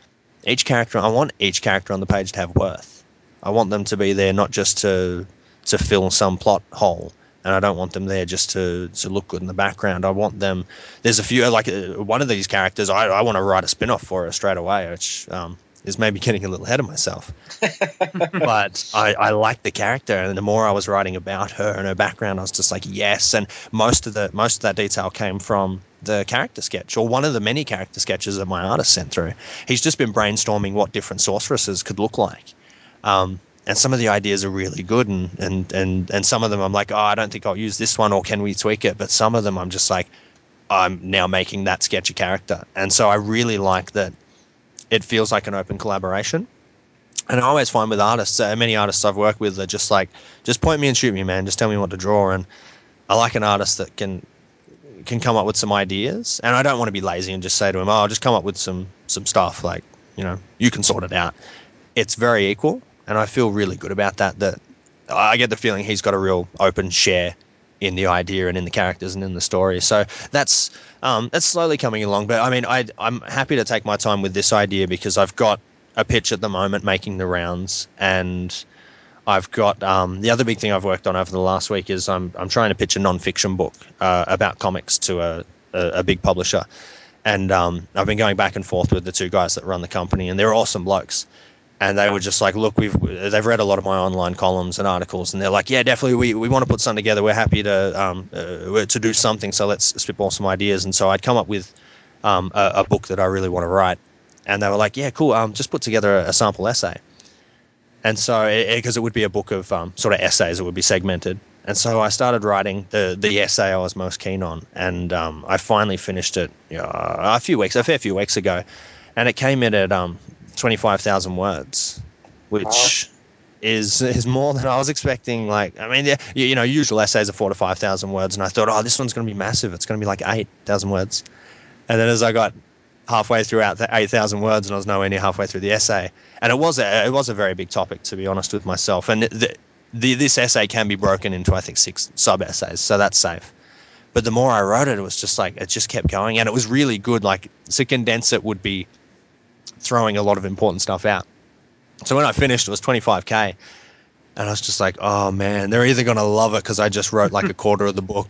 I want each character on the page to have worth. I want them to be there not just to fill some plot hole, and I don't want them there just to look good in the background. I want them. There's a few, like one of these characters, I want to write a spin-off for her straight away, which is maybe getting a little ahead of myself. But I like the character, and the more I was writing about her and her background, I was just like, yes. And most of that detail came from the character sketch, or one of the many character sketches that my artist sent through. He's just been brainstorming what different sorceresses could look like. And some of the ideas are really good, and some of them I'm like, oh, I don't think I'll use this one, or can we tweak it? But some of them I'm just like, I'm now making that sketch a character. And so I really like that it feels like an open collaboration. And I always find with artists, many artists I've worked with are just like, just point me and shoot me, man. Just tell me what to draw. And I like an artist that can come up with some ideas. And I don't want to be lazy and just say to him, oh, I'll just come up with some stuff. Like, you can sort it out. It's very equal. And I feel really good about that I get the feeling he's got a real open share in the idea and in the characters and in the story. So that's slowly coming along. But I mean, I'm happy to take my time with this idea because I've got a pitch at the moment making the rounds, and I've got the other big thing I've worked on over the last week is I'm trying to pitch a non-fiction book about comics to a big publisher. And I've been going back and forth with the 2 guys that run the company, and they're awesome blokes. And they were just like, look, they've read a lot of my online columns and articles, and they're like, yeah, definitely, we want to put something together. We're happy to do something, so let's spitball some ideas. And so I'd come up with a book that I really want to write. And they were like, yeah, cool, just put together a sample essay. And so, because it would be a book of sort of essays, it would be segmented. And so I started writing the essay I was most keen on, and I finally finished it a fair few weeks ago, and it came in at 25,000 words, which is more than I was expecting. Like, I mean, usual essays are 4,000 to 5,000 words, and I thought, oh, this one's going to be massive. It's going to be like 8,000 words. And then as I got halfway throughout the 8,000 words, and I was nowhere near halfway through the essay, and it was a very big topic, to be honest with myself. And this essay can be broken into, I think, 6 sub essays, so that's safe. But the more I wrote it, it was just like, it just kept going, and it was really good. Like, to condense it would be throwing a lot of important stuff out. So when I finished, it was 25K, and I was just like, oh man, they're either going to love it because I just wrote like a quarter of the book,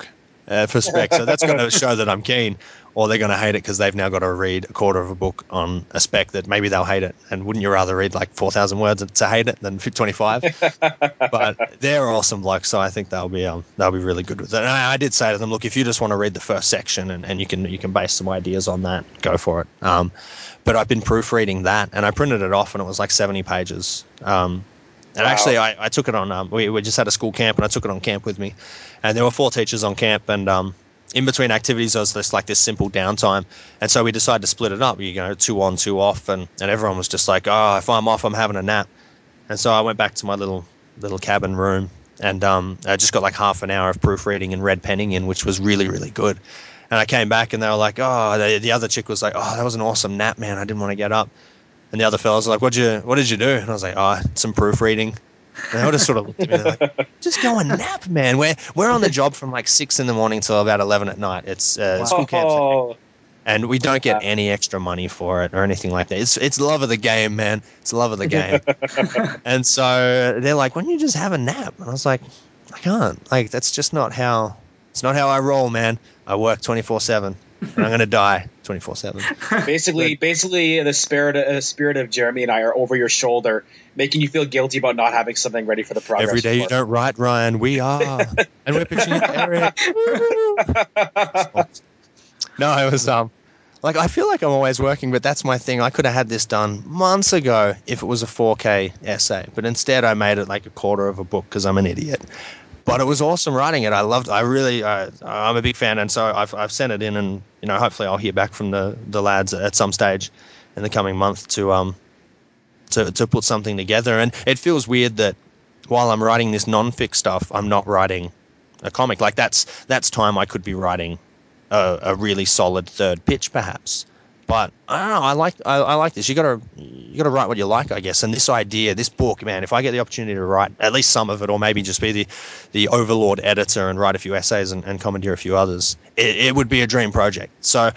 for spec. So that's going to show that I'm keen, or they're going to hate it because they've now got to read a quarter of a book on a spec that maybe they'll hate it. And wouldn't you rather read like 4,000 words to hate it than 25? But they're awesome blokes, so I think they'll be really good with it. And I did say to them, look, if you just want to read the first section and you can base some ideas on that, go for it. But I've been proofreading that, and I printed it off, and it was like 70 pages. And wow. Actually, I took it on. We just had a school camp, and I took it on camp with me. And there were 4 teachers on camp, and in between activities, there was this simple downtime. And so we decided to split it up. 2 on, 2 off, and everyone was just like, "Oh, if I'm off, I'm having a nap." And so I went back to my little cabin room, and I just got like half an hour of proofreading and red penning in, which was really, really good. And I came back, and they were like, "Oh," the other chick was like, "Oh, that was an awesome nap, man. I didn't want to get up." And the other fellas were like, what did you do? And I was like, "Oh, some proofreading." And they all just sort of looked at me like, "Just go and nap, man. We're on the job from like 6 a.m. till about 11 at night. It's school camp, and we don't get any extra money for it or anything like that. It's love of the game, man. It's love of the game." And so they're like, "Why don't you just have a nap?" And I was like, "I can't. Like, that's just not how. It's not how I roll, man. I work 24/7, and I'm gonna die 24/7." Basically, the spirit of Jeremy and I are over your shoulder, making you feel guilty about not having something ready for the progress Every day report. You don't write, Ryan. We are, and we're pitching it to Eric. No, it was like, I feel like I'm always working, but that's my thing. I could have had this done months ago if it was a 4K essay, but instead I made it like a quarter of a book because I'm an idiot. But it was awesome writing it. I'm a big fan, and so I've sent it in, and hopefully I'll hear back from the lads at some stage in the coming month to put something together. And it feels weird that while I'm writing this non-fic stuff, I'm not writing a comic. Like that's time I could be writing a really solid third pitch, perhaps. But I don't know. I like this. You gotta write what you like, I guess. And this idea, this book, man. If I get the opportunity to write at least some of it, or maybe just be the overlord editor and write a few essays and commandeer a few others, it would be a dream project. So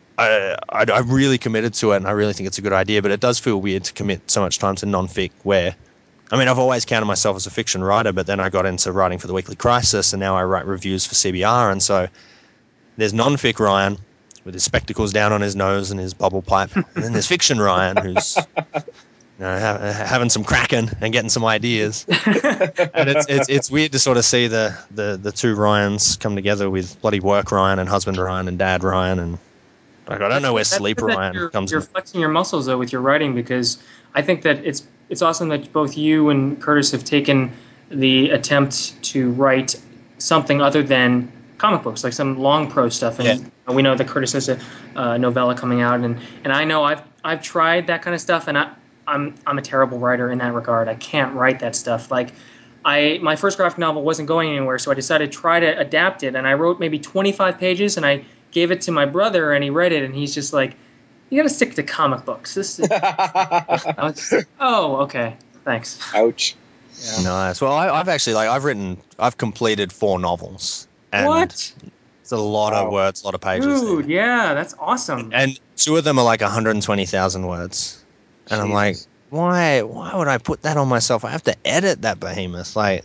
I'm really committed to it, and I really think it's a good idea. But it does feel weird to commit so much time to non-fic. Where, I mean, I've always counted myself as a fiction writer, but then I got into writing for the Weekly Crisis, and now I write reviews for CBR, and so there's non-fic Ryan with his spectacles down on his nose and his bubble pipe. And then there's fiction Ryan, who's having some cracking and getting some ideas. And it's weird to sort of see the two Ryans come together with bloody work Ryan and husband Ryan and dad Ryan. And like, I don't know where sleep Ryan comes You're flexing your muscles, though, with your writing, because I think that it's awesome that both you and Curtis have taken the attempt to write something other than comic books, like some long prose stuff. And we know that Curtis has a novella coming out, and I know I've tried that kind of stuff, and I'm a terrible writer in that regard. I can't write that stuff. Like, my first graphic novel wasn't going anywhere, so I decided to try to adapt it, and I wrote maybe 25 pages, and I gave it to my brother, and he read it, and he's just like, "You got to stick to comic books." I was just like, "Oh, okay, thanks." Ouch. Yeah. Nice. Well, I've completed 4 novels. And what? It's a lot of words, a lot of pages. Dude, yeah, that's awesome. And 2 of them are like 120,000 words. And Jesus. I'm like, why would I put that on myself? I have to edit that behemoth. Like,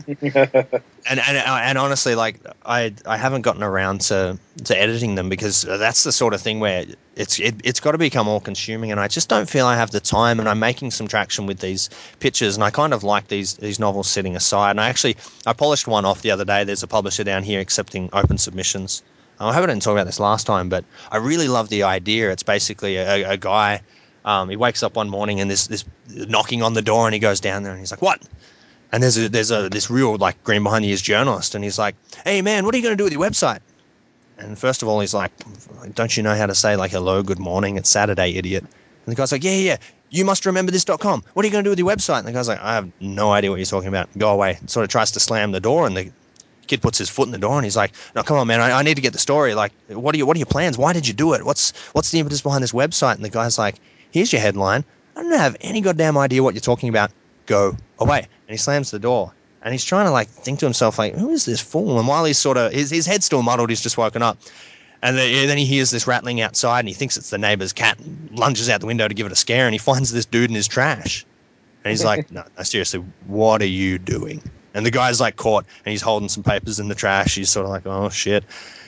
and honestly, like, I haven't gotten around to editing them, because that's the sort of thing where it's got to become all consuming, and I just don't feel I have the time. And I'm making some traction with these pitches, and I kind of like these novels sitting aside. And I polished one off the other day. There's a publisher down here accepting open submissions. I haven't talked about this last time, but I really love the idea. It's basically a guy. He wakes up one morning and this knocking on the door, and he goes down there and he's like, "What?" And there's this real, like, green behind the ears journalist, and he's like, "Hey man, what are you going to do with your website?" And first of all, he's like, "Don't you know how to say, like, hello, good morning? It's Saturday, idiot." And the guy's like, Yeah. You must remember this.com. What are you going to do with your website? And the guy's like, "I have no idea what you're talking about. Go away." And sort of tries to slam the door, and the kid puts his foot in the door, and he's like, "No, come on, man. I need to get the story. Like, what are your plans? Why did you do it? What's the impetus behind this website?" And the guy's like, "Here's your headline. I don't have any goddamn idea what you're talking about. Go away." And he slams the door, and he's trying to, like, think to himself, like, who is this fool? And while he's sort of, his head's still muddled, he's just woken up. And then he hears this rattling outside, and he thinks it's the neighbor's cat, and lunges out the window to give it a scare, and he finds this dude in his trash. And he's like, no, seriously, what are you doing? And the guy's, like, caught, and he's holding some papers in the trash. He's sort of like, oh, shit.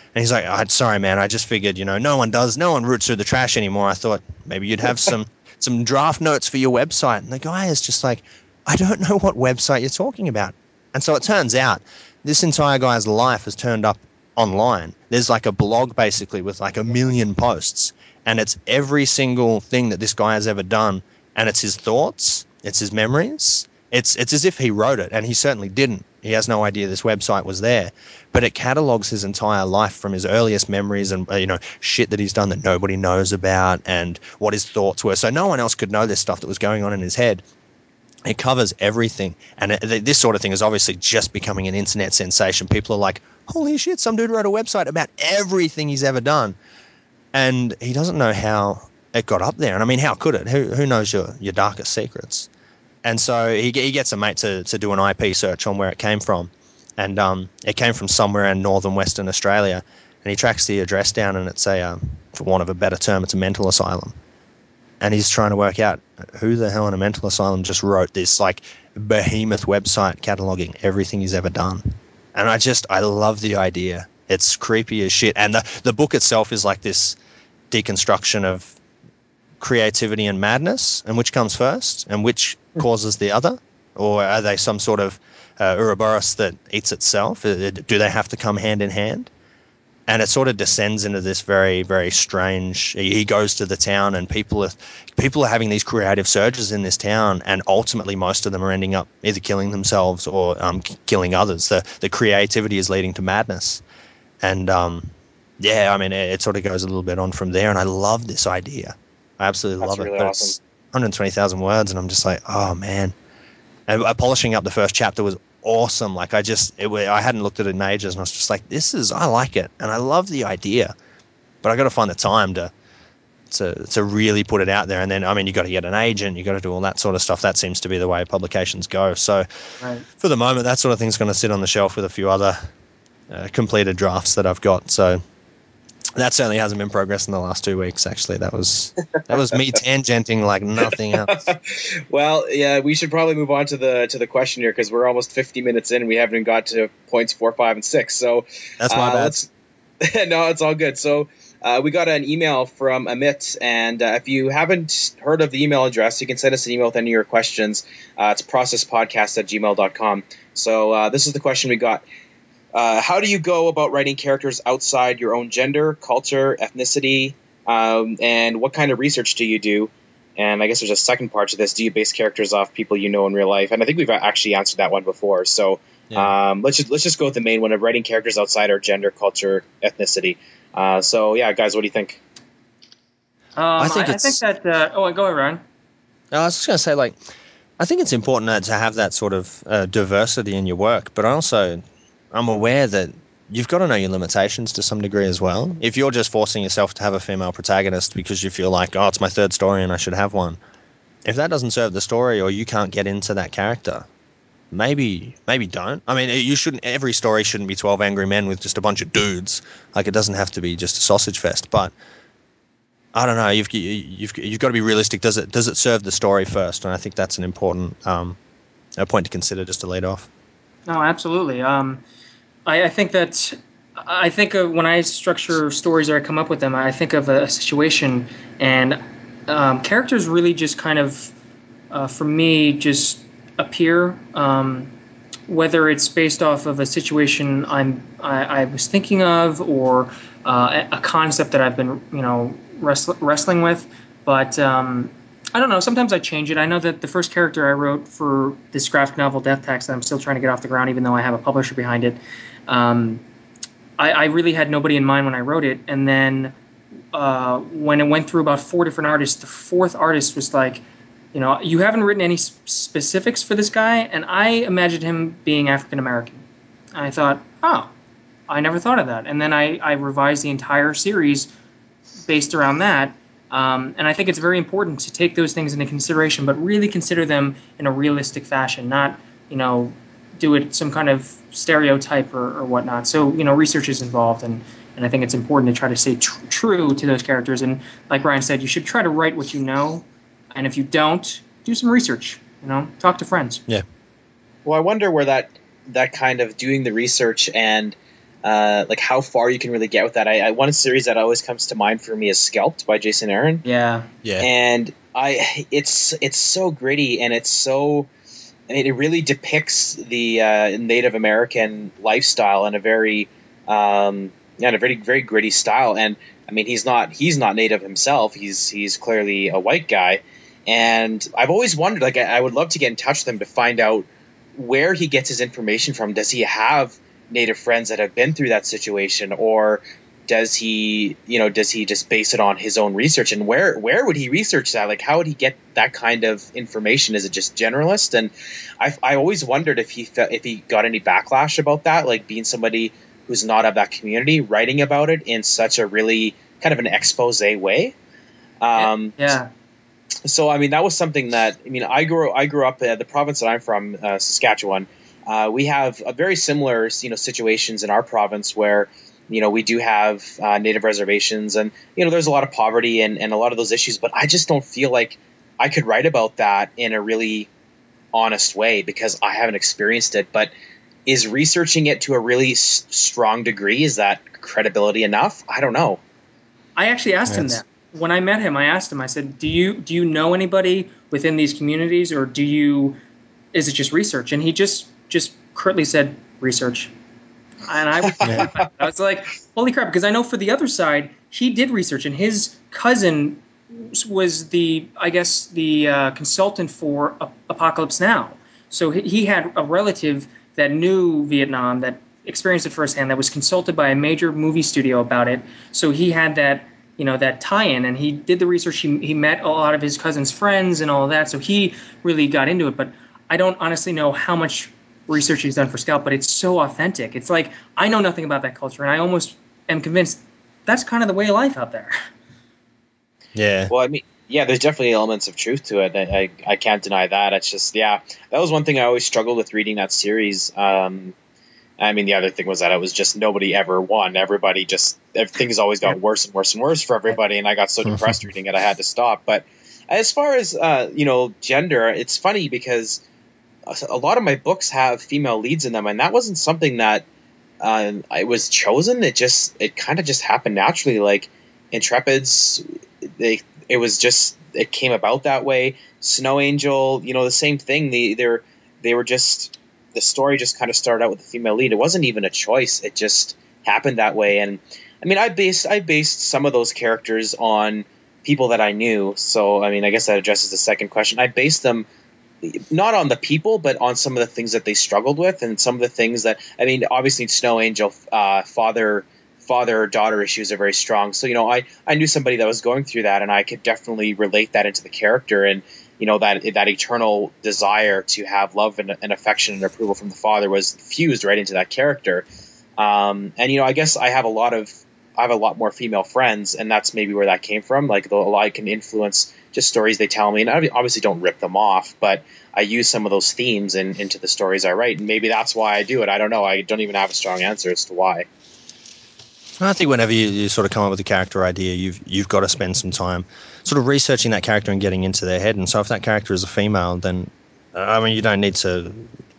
And he's like, sorry, man, I just figured, no one roots through the trash anymore. I thought maybe you'd have some draft notes for your website. And the guy is just like, I don't know what website you're talking about. And so it turns out this entire guy's life has turned up online. There's like a blog basically with like 1 million posts, and it's every single thing that this guy has ever done, and it's his thoughts, it's his memories. It's as if he wrote it, and he certainly didn't. He has no idea this website was there, but it catalogs his entire life from his earliest memories and shit that he's done that nobody knows about, and what his thoughts were. So no one else could know this stuff that was going on in his head. It covers everything, and this sort of thing is obviously just becoming an internet sensation. People are like, holy shit, some dude wrote a website about everything he's ever done, and he doesn't know how it got up there. And I mean, how could it? Who knows your darkest secrets? And so he gets a mate to do an IP search on where it came from, and it came from somewhere in northern Western Australia, and he tracks the address down, and it's for want of a better term, it's a mental asylum. And he's trying to work out who the hell in a mental asylum just wrote this like behemoth website cataloging everything he's ever done. And I love the idea. It's creepy as shit. And the book itself is like this deconstruction of creativity and madness, and which comes first and which causes the other, or are they some sort of Ouroboros that eats itself? Do they have to come hand in hand? And it sort of descends into this very, very strange. He goes to the town, and people are having these creative surges in this town, and ultimately most of them are ending up either killing themselves or killing others. The creativity is leading to madness, and I mean, it sort of goes a little bit on from there. And I love this idea. I absolutely love really it. But awesome. It's 120,000 words, and I'm just like, oh man. And polishing up the first chapter was awesome. Like I hadn't looked at it in ages, and I was just like, I like it, and I love the idea, but I got to find the time to really put it out there. And then, I mean, you got to get an agent, you got to do all that sort of stuff. That seems to be the way publications go. So Right. for the moment, that sort of thing's going to sit on the shelf with a few other completed drafts that I've got. So that certainly hasn't been progress in the last 2 weeks. Actually, that was me tangenting like nothing else. Well, yeah, we should probably move on to the question here, because we're almost 50 minutes in and we haven't even got to points 4, 5, and 6. So That's my bad. No, it's all good. So we got an email from Amit, and if you haven't heard of the email address, you can send us an email with any of your questions. It's processpodcast@gmail.com. So this is the question we got. How do you go about writing characters outside your own gender, culture, ethnicity, and what kind of research do you do? And I guess there's a second part to this. Do you base characters off people you know in real life? And I think we've actually answered that one before. So let's just go with the main one of writing characters outside our gender, culture, ethnicity. So yeah, guys, what do you think? I think that. Go ahead, Ryan. I was just going to say, like, I think it's important to have that sort of diversity in your work, but I'm aware that you've got to know your limitations to some degree as well. If you're just forcing yourself to have a female protagonist because you feel like, oh, it's my third story and I should have one, if that doesn't serve the story or you can't get into that character, maybe don't. I mean, every story shouldn't be 12 angry men with just a bunch of dudes. Like, it doesn't have to be just a sausage fest, but I don't know. You've got to be realistic. Does it serve the story first? And I think that's an important point to consider just to lead off. No, absolutely. I think that when I structure stories or I come up with them, I think of a situation, and characters really just kind of, for me, just appear. Whether it's based off of a situation I was thinking of, or a concept that I've been wrestling with, but I don't know. Sometimes I change it. I know that the first character I wrote for this graphic novel, Death Tax, that I'm still trying to get off the ground, even though I have a publisher behind it. I really had nobody in mind when I wrote it, and then when it went through about 4 different artists, the fourth artist was like, you haven't written any specifics for this guy, and I imagined him being African American. I thought, oh, I never thought of that, and then I revised the entire series based around that. And I think it's very important to take those things into consideration, but really consider them in a realistic fashion, not, do it some kind of stereotype or whatnot. So, research is involved, and I think it's important to try to stay true to those characters. And like Ryan said, you should try to write what you know, and if you don't, do some research, talk to friends. Yeah. Well, I wonder where that kind of doing the research and like how far you can really get with that. One series that always comes to mind for me is Scalped by Jason Aaron. Yeah. And it's so gritty, and it really depicts the Native American lifestyle in a very very gritty style. And I mean, he's not Native himself. He's clearly a white guy. And I've always wondered, like, I would love to get in touch with him to find out where he gets his information from. Does he have Native friends that have been through that situation, or does he just base it on his own research? And where would he research that? Like, how would he get that kind of information? Is it just generalist? And I always wondered if he got any backlash about that, like being somebody who's not of that community, writing about it in such a really kind of an expose way. Yeah. So, I mean, that was something that, I mean, I grew up the province that I'm from, Saskatchewan. We have a very similar, situations in our province where, we do have Native reservations, and, there's a lot of poverty and a lot of those issues, but I just don't feel like I could write about that in a really honest way because I haven't experienced it. But is researching it to a really strong degree, is that credibility enough? I don't know. I actually asked him that. When I met him, I asked him, I said, do you know anybody within these communities, or is it just research? And he just curtly said research. And I was like, holy crap, because I know for the other side, he did research, and his cousin was the consultant for Apocalypse Now. So he had a relative that knew Vietnam, that experienced it firsthand, that was consulted by a major movie studio about it. So he had that tie-in, and he did the research. He met a lot of his cousin's friends and all of that, so he really got into it. But I don't honestly know how much research he's done for Scalp, but it's so authentic. It's like, I know nothing about that culture, and I almost am convinced that's kind of the way of life out there. Yeah. Well, I mean, yeah, there's definitely elements of truth to it. I can't deny that. It's just, that was one thing I always struggled with reading that series. I mean, the other thing was that it was just nobody ever won. Everybody things always got worse and worse and worse for everybody, and I got so depressed reading it, I had to stop. But as far as, gender, it's funny because a lot of my books have female leads in them, and that wasn't something that I was chosen. It kind of just happened naturally. Like Intrepids, it came about that way. Snow Angel, the same thing. They were just, the story just kind of started out with a female lead. It wasn't even a choice. It just happened that way. And I mean, I based some of those characters on people that I knew. So, I mean, I guess that addresses the second question. I based them not on the people, but on some of the things that they struggled with, and some of the things that, I mean, obviously Snow Angel, father-daughter issues are very strong. So, I knew somebody that was going through that, and I could definitely relate that into the character, and, that eternal desire to have love and affection and approval from the father was fused right into that character. And, I guess I have a lot more female friends, and that's maybe where that came from. Like, a lot can influence just stories they tell me, and I obviously don't rip them off, but I use some of those themes into the stories I write, and maybe that's why I do it. I don't know. I don't even have a strong answer as to why. I think whenever you sort of come up with a character idea, you've got to spend some time sort of researching that character and getting into their head. And so if that character is a female, then I mean, you don't need to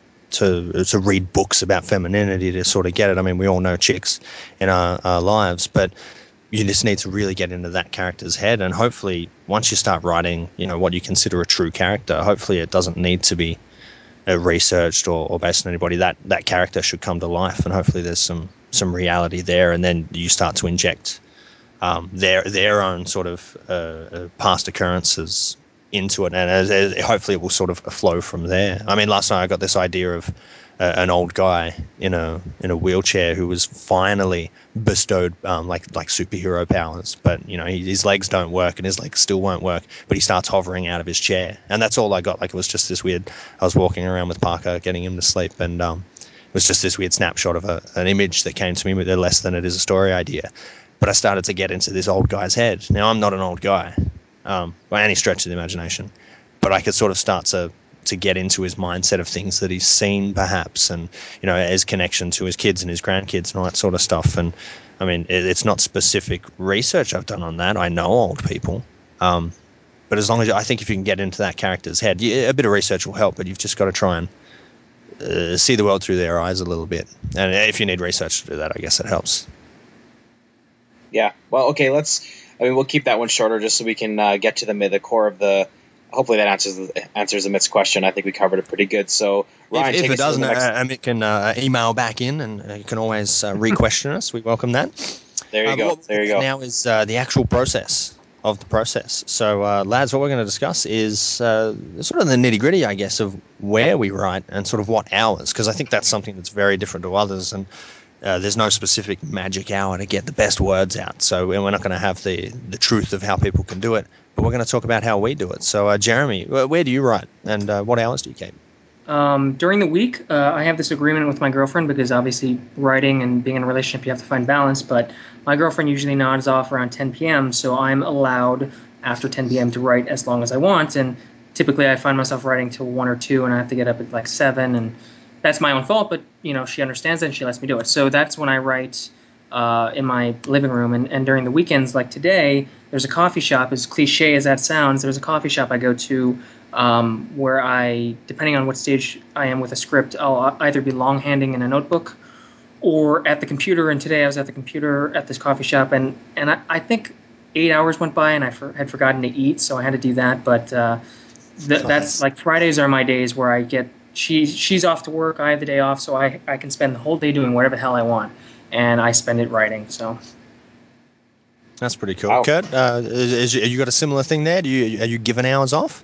read books about femininity to sort of get it. I mean, we all know chicks in our lives, but you just need to really get into that character's head. And hopefully once you start writing, what you consider a true character, hopefully it doesn't need to be researched or based on anybody. That character should come to life, and hopefully there's some reality there, and then you start to inject their own sort of past occurrences into it, and hopefully it will sort of flow from there. I mean, last night I got this idea of an old guy in a wheelchair who was finally bestowed like superhero powers, but his legs don't work and his legs still won't work, but he starts hovering out of his chair, and that's all I got. Like, it was just this weird. I was walking around with Parker getting him to sleep, and it was just this weird snapshot of an image that came to me, with less than it is a story idea. But I started to get into this old guy's head. Now, I'm not an old guy by any stretch of the imagination, but I could sort of start to get into his mindset of things that he's seen, perhaps, and his connection to his kids and his grandkids and all that sort of stuff. And I mean, it's not specific research I've done on that. I know old people, but as long as I think if you can get into that character's head, a bit of research will help, but you've just got to try and see the world through their eyes a little bit. And if you need research to do that, I guess it helps. Yeah. Well, okay. We'll keep that one shorter just so we can get to the core of the. Hopefully that answers Amit's question. I think we covered it pretty good. So Ryan, if take it us to doesn't, the next. Amit can email back in, and you can always re-question us. We welcome that. There you go. There you go. Now is the actual process of the process. So, lads, what we're going to discuss is sort of the nitty-gritty, I guess, of where we write and sort of what hours, because I think that's something that's very different to others, and there's no specific magic hour to get the best words out. So we're not going to have the truth of how people can do it, but we're going to talk about how we do it. So, Jeremy, where do you write, and what hours do you keep? During the week, I have this agreement with my girlfriend because obviously writing and being in a relationship, you have to find balance. But my girlfriend usually nods off around 10 p.m., so I'm allowed after 10 p.m. to write as long as I want. And typically I find myself writing till 1 or 2, and I have to get up at like 7. And that's my own fault, but she understands it and she lets me do it. So that's when I write in my living room. And during the weekends, like today, there's a coffee shop. As cliche as that sounds, there's a coffee shop I go to where I, depending on what stage I am with a script, I'll either be longhanding in a notebook or at the computer. And today I was at the computer at this coffee shop, and I think 8 hours went by and I had forgotten to eat, so I had to do that. But that's like Fridays are my days where I get she's off to work, I have the day off, so I can spend the whole day doing whatever the hell I want, and I spend it writing. So that's pretty cool. Wow. Kurt, you got a similar thing there? Are you given hours off?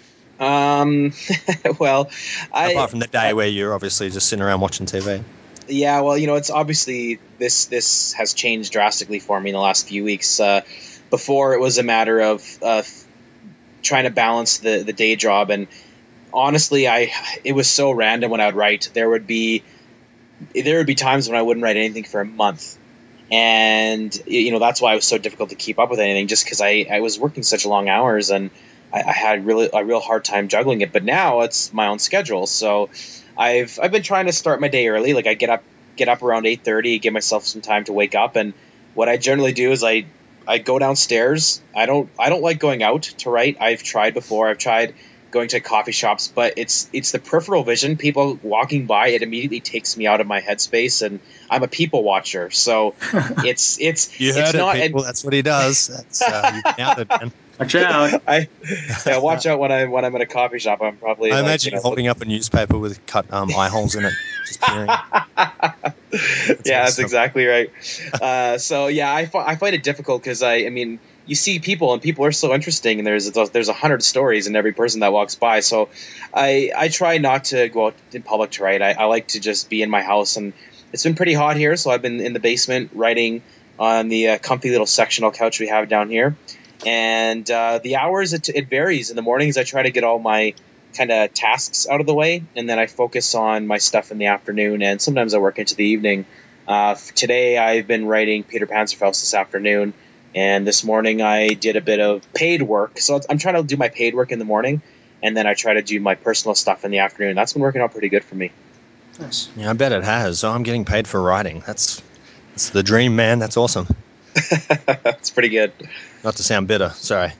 Well, apart from the day where you're obviously just sitting around watching TV. Yeah, well, it's obviously this has changed drastically for me in the last few weeks. Before it was a matter of trying to balance the day job, and honestly, it was so random when I would write. There would be times when I wouldn't write anything for a month, and that's why it was so difficult to keep up with anything, just because I was working such long hours, and I had a real hard time juggling it. But now it's my own schedule, so I've been trying to start my day early. Like I get up around 8:30, give myself some time to wake up, and what I generally do is I go downstairs. I don't like going out to write. I've tried before. I've tried going to coffee shops, but it's the peripheral vision. People walking by, it immediately takes me out of my headspace, and I'm a people watcher. So it's you heard it's it, not, people. That's what he does. That's you nailed it, man. Watch out! Watch out when I'm at a coffee shop. I'm probably. I imagine you holding up a newspaper with cut eye holes in it, just peering. That's exactly right. So yeah, I find it difficult because I mean, you see people and people are so interesting, and there's 100 stories in every person that walks by. So I try not to go out in public to write. I like to just be in my house, and it's been pretty hot here, so I've been in the basement writing on the comfy little sectional couch we have down here. And the hours, it varies. In the mornings, I try to get all my kind of tasks out of the way, and then I focus on my stuff in the afternoon, and sometimes I work into the evening. Today, I've been writing Peter Panzerfaust this afternoon, and this morning I did a bit of paid work. So I'm trying to do my paid work in the morning, and then I try to do my personal stuff in the afternoon. That's been working out pretty good for me. Nice. Yeah, I bet it has. So I'm getting paid for writing. That's the dream, man. That's awesome. That's pretty good. Not to sound bitter, sorry.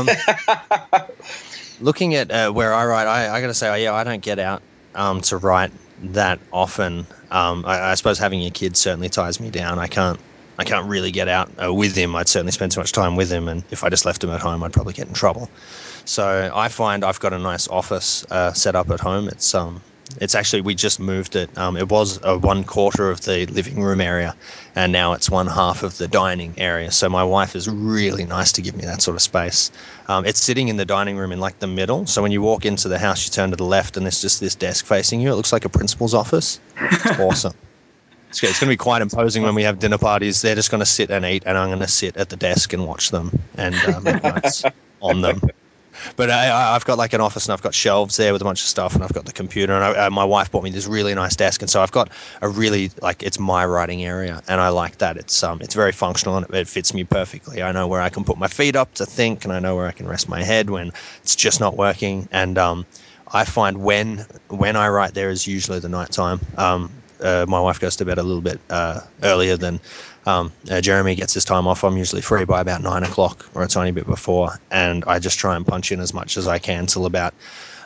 Looking at where I write, I got to say, I don't get out to write that often. I suppose having a kid certainly ties me down. I can't really get out with him. I'd certainly spend too much time with him, and if I just left him at home, I'd probably get in trouble. So I find I've got a nice office set up at home. It's actually, we just moved it. It was 1/4 of the living room area, and now it's 1/2 of the dining area. So my wife is really nice to give me that sort of space. It's sitting in the dining room in like the middle. So when you walk into the house, you turn to the left, and there's just this desk facing you. It looks like a principal's office. It's awesome. It's going to be quite imposing when we have dinner parties. They're just going to sit and eat, and I'm going to sit at the desk and watch them and make notes on them. But I've got like an office, and I've got shelves there with a bunch of stuff, and I've got the computer, and my wife bought me this really nice desk, and so I've got a really, like, it's my writing area, and I like that. It's very functional, and it fits me perfectly. I know where I can put my feet up to think, and I know where I can rest my head when it's just not working. And I find when I write there is usually the night time. My wife goes to bed a little bit earlier than Jeremy gets his time off. I'm usually free by about 9 o'clock or a tiny bit before, and I just try and punch in as much as I can till about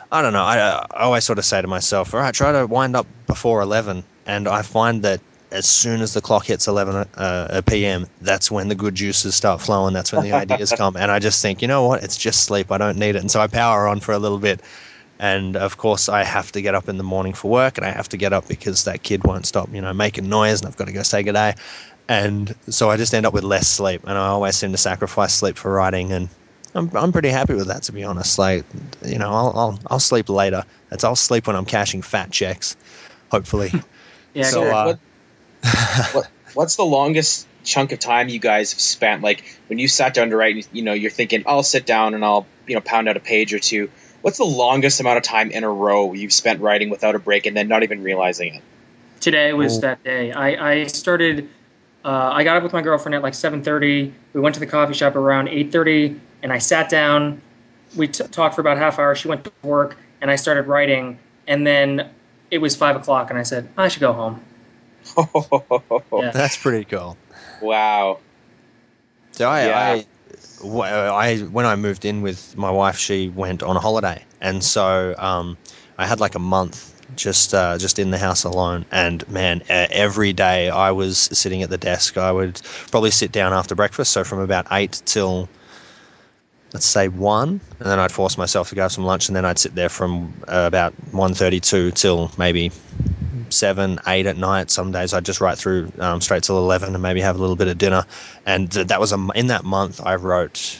I don't know. I always sort of say to myself, all right, try to wind up before 11. And I find that as soon as the clock hits 11 p.m., that's when the good juices start flowing. That's when the ideas come. And I just think, you know what? It's just sleep. I don't need it. And so I power on for a little bit. And of course, I have to get up in the morning for work, and I have to get up because that kid won't stop, making noise, and I've got to go say good day. And so I just end up with less sleep, and I always seem to sacrifice sleep for writing, and I'm pretty happy with that, to be honest. Like, I'll sleep later. I'll sleep when I'm cashing fat checks, hopefully. Yeah. So what's the longest chunk of time you guys have spent? Like when you sat down to write, you're thinking, I'll sit down and I'll pound out a page or two. What's the longest amount of time in a row you've spent writing without a break and then not even realizing it? Today was that day. I started. I got up with my girlfriend at like 7:30. We went to the coffee shop around 8:30, and I sat down. We talked for about a half hour. She went to work, and I started writing. And then it was 5 o'clock, and I said I should go home. Yeah. That's pretty cool. Wow. So when I moved in with my wife, she went on a holiday, and so I had like a month just in the house alone. And man, every day I was sitting at the desk. I would probably sit down after breakfast, so from about 8 till, let's say, 1, and then I'd force myself to go have some lunch, and then I'd sit there from about 1:32 till maybe 7, 8 at night. Some days I'd just write through straight till 11 and maybe have a little bit of dinner. And that was in that month I wrote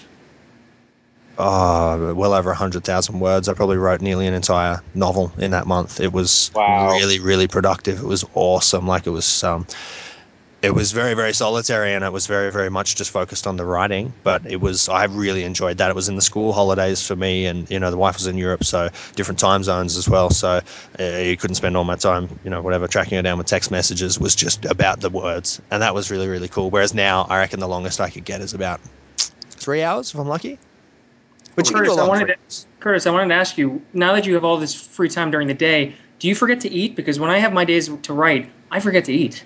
well over 100,000 words. I probably wrote nearly an entire novel in that month. It was really, really productive. It was awesome. Like it was very, very solitary, and it was very, very much just focused on the writing. But I really enjoyed that. It was in the school holidays for me, and the wife was in Europe, so different time zones as well. So you couldn't spend all my time, whatever, tracking her down with text messages. Was just about the words, and that was really, really cool. Whereas now, I reckon the longest I could get is about 3 hours if I'm lucky. But you Curtis, can do a lot. Curtis, I wanted to ask you, now that you have all this free time during the day, do you forget to eat? Because when I have my days to write, I forget to eat.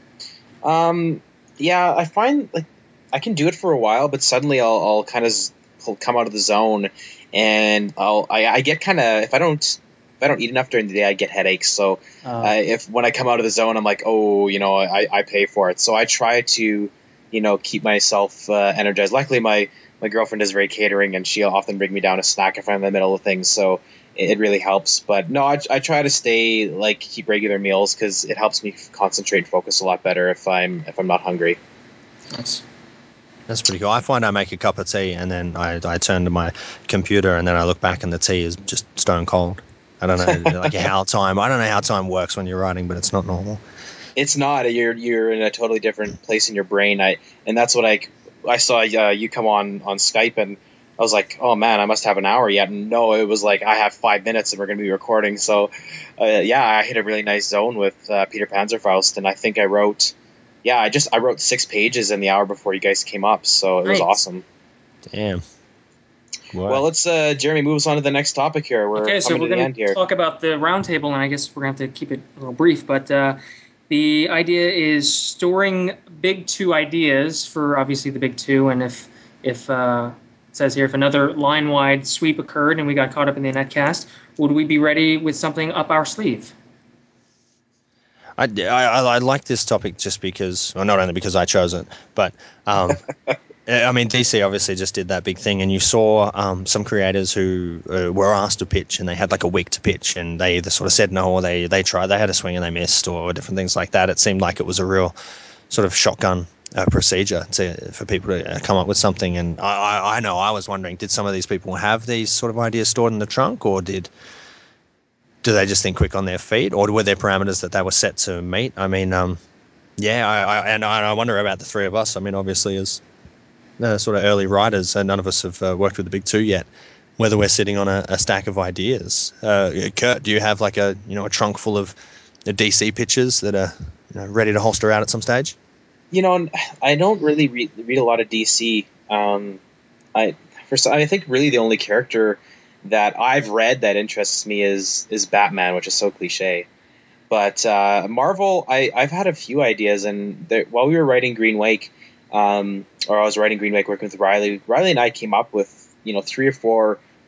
Yeah, I find like I can do it for a while, but suddenly I'll kind of come out of the zone, and I get kind of, if I don't eat enough during the day, I get headaches. So if when I come out of the zone, I'm like, I pay for it. So I try to keep myself energized. Luckily, my girlfriend does very catering, and she'll often bring me down a snack if I'm in the middle of things. So it really helps. But no, I try to keep regular meals because it helps me concentrate and focus a lot better if I'm not hungry. That's pretty cool. I find I make a cup of tea, and then I turn to my computer, and then I look back, and the tea is just stone cold. I don't know how time works when you're writing, but it's not normal. It's not. You're in a totally different place in your brain. And that's what I saw you come on Skype, and I was like, oh man, I must have an hour yet. And no, it was like I have 5 minutes and we're going to be recording. So I hit a really nice zone with Peter Panzerfaust, and I think I wrote 6 pages in the hour before you guys came up. So it was awesome. Damn. Wow. Well, let's Jeremy, move us on to the next topic here. We're going to talk about the roundtable, and I guess we're going to have to keep it a little brief, but the idea is storing big two ideas for obviously the big two, and if it says here, if another line-wide sweep occurred and we got caught up in the netcast, would we be ready with something up our sleeve? I like this topic just because, well, not only because I chose it, but I mean, DC obviously just did that big thing, and you saw some creators who were asked to pitch, and they had like a week to pitch, and they either sort of said no, or they tried, they had a swing and they missed, or different things like that. It seemed like it was a real sort of shotgun procedure for people to come up with something. And I know I was wondering, did some of these people have these sort of ideas stored in the trunk, or do they just think quick on their feet, or were there parameters that they were set to meet? I mean, I wonder about the three of us. I mean, obviously as sort of early writers, and none of us have worked with the big two yet, whether we're sitting on a stack of ideas. Kurt, do you have like a trunk full of DC pitches that are ready to holster out at some stage? I don't really read a lot of DC. I think really the only character that I've read that interests me is Batman, which is so cliche. But Marvel, I've had a few ideas, and while we were writing Green Wake, or I was writing Green Wake working with Riley and I came up with 3 or 4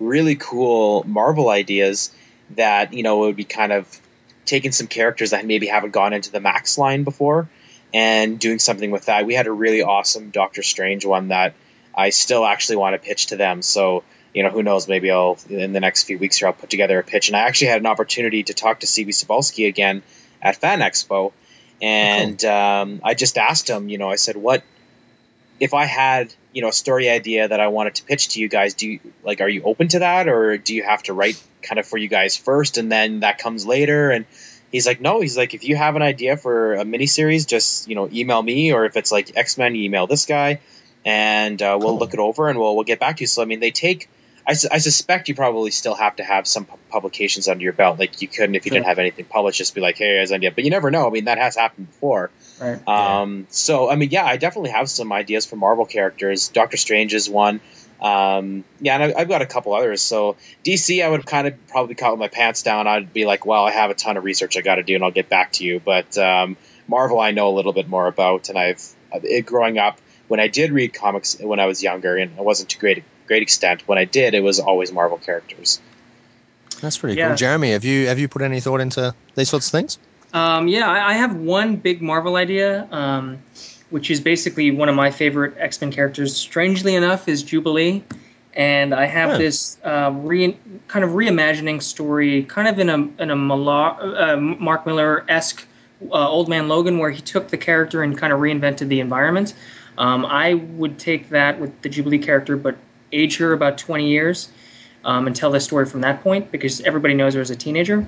really cool Marvel ideas that, would be kind of taking some characters that maybe haven't gone into the Max line before and doing something with that. We had a really awesome Doctor Strange one that I still actually want to pitch to them. So, who knows, maybe in the next few weeks here, I'll put together a pitch. And I actually had an opportunity to talk to CB Cebulski again at Fan Expo. And I just asked him, I said, what if I had, a story idea that I wanted to pitch to you guys, are you open to that? Or do you have to write kind of for you guys first and then that comes later? And he's like, no, he's like, if you have an idea for a miniseries, just, email me, or if it's like X-Men, you email this guy and we'll look it over and we'll get back to you. So, I mean, they take, I suspect you probably still have to have some publications under your belt. Like you couldn't, if you didn't have anything published, just be like, hey, here's an idea. But you never know. I mean, that has happened before. Right. So, I mean, yeah, I definitely have some ideas for Marvel characters. Doctor Strange is one. And I've got a couple others. So DC, I would kind of probably caught with my pants down. I'd be like, well, I have a ton of research I got to do, and I'll get back to you. But Marvel, I know a little bit more about, and growing up, when I did read comics when I was younger, and it wasn't to great extent. When I did, it was always Marvel characters. That's pretty cool. Jeremy, have you put any thought into these sorts of things? I have one big Marvel idea, which is basically one of my favorite X-Men characters. Strangely enough, is Jubilee, and I have this kind of reimagining story, kind of in a Mark Millar-esque Old Man Logan, where he took the character and kind of reinvented the environment. I would take that with the Jubilee character, but age her about 20 years and tell the story from that point, because everybody knows her as a teenager.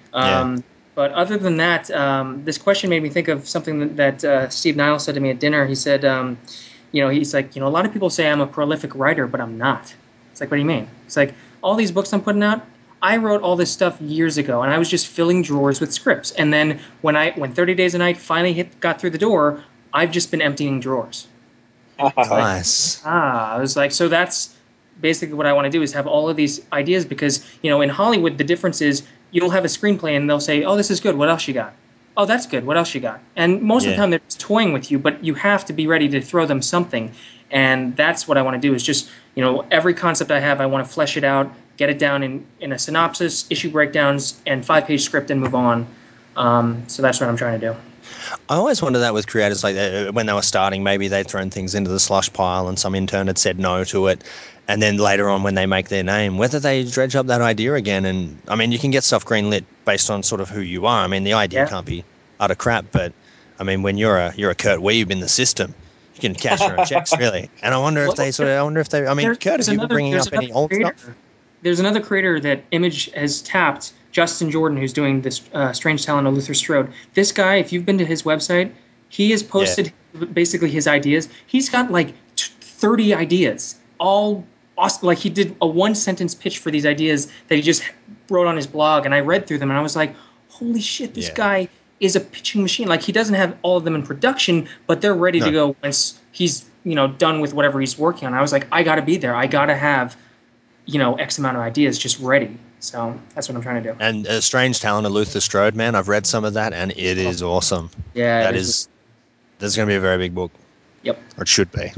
But other than that, this question made me think of something that Steve Niles said to me at dinner. He said, he's like, a lot of people say I'm a prolific writer, but I'm not. It's like, what do you mean? It's like, all these books I'm putting out, I wrote all this stuff years ago, and I was just filling drawers with scripts. And then when 30 Days a Night finally got through the door, I've just been emptying drawers. Nice. I was like, so that's basically what I want to do, is have all of these ideas, because, in Hollywood, the difference is you'll have a screenplay and they'll say, oh, this is good. What else you got? Oh, that's good. What else you got? And most of the time they're just toying with you, but you have to be ready to throw them something. And that's what I want to do, is just, every concept I have, I want to flesh it out, get it down in a synopsis, issue breakdowns, and 5-page script, and move on. So that's what I'm trying to do. I always wonder that with creators, like when they were starting, maybe they'd thrown things into the slush pile and some intern had said no to it. And then later on, when they make their name, whether they dredge up that idea again. And I mean, you can get stuff greenlit based on sort of who you are. I mean, the idea can't be utter crap, but I mean, when you're a Kurt Weeb in the system, you can cash your own checks, really. And I wonder if they I mean, Kurt, have you been bringing up any old stuff? There's another creator that Image has tapped, Justin Jordan, who's doing this Strange Talent of Luther Strode. This guy, if you've been to his website, he has posted basically his ideas. He's got like 30 ideas, all awesome. Like, he did a 1-sentence pitch for these ideas that he just wrote on his blog, and I read through them, and I was like, holy shit, this guy is a pitching machine. Like, he doesn't have all of them in production, but they're ready to go once he's done with whatever he's working on. I was like, I got to be there. I got to have X amount of ideas just ready. So that's what I'm trying to do. And Strange Talent of Luther Strode, man, I've read some of that, and it is awesome. Yeah, there's going to be a very big book. Yep. Or it should be.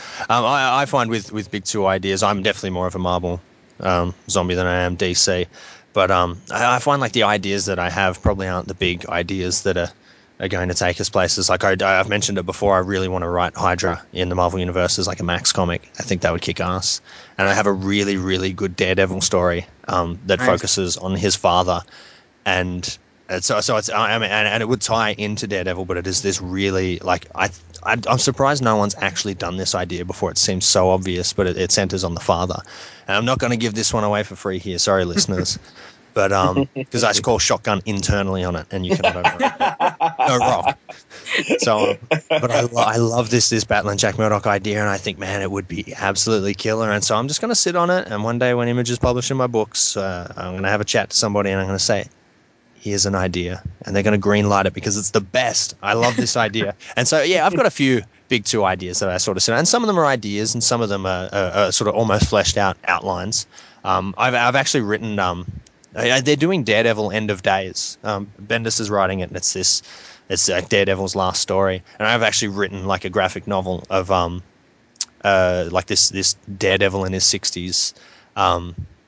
I find with big two ideas, I'm definitely more of a Marvel zombie than I am DC. But I find like the ideas that I have probably aren't the big ideas that are going to take us places. Like I've mentioned it before, I really want to write Hydra in the Marvel Universe as like a Max comic. I think that would kick ass. And I have a really, really good Daredevil story that focuses on his father. And so it's and it would tie into Daredevil, but it is this really, like, I'm surprised no one's actually done this idea before. It seems so obvious, but it centers on the father. And I'm not going to give this one away for free here. Sorry, listeners. But because I call shotgun internally on it, and you cannot override it. No rock. So, but I love this Battling Jack Murdoch idea, and I think, man, it would be absolutely killer. And so I'm just going to sit on it, and one day when Image is publishing my books, I'm going to have a chat to somebody, and I'm going to say, here's an idea, and they're going to green light it because it's the best. I love this idea. And so, yeah, I've got a few big two ideas that I sort of sit on, and some of them are ideas, and some of them are sort of almost fleshed out outlines. I've actually written. They're doing Daredevil End of Days. Bendis is writing it, and it's Daredevil's last story. And I've actually written like a graphic novel of like this Daredevil in his 60s,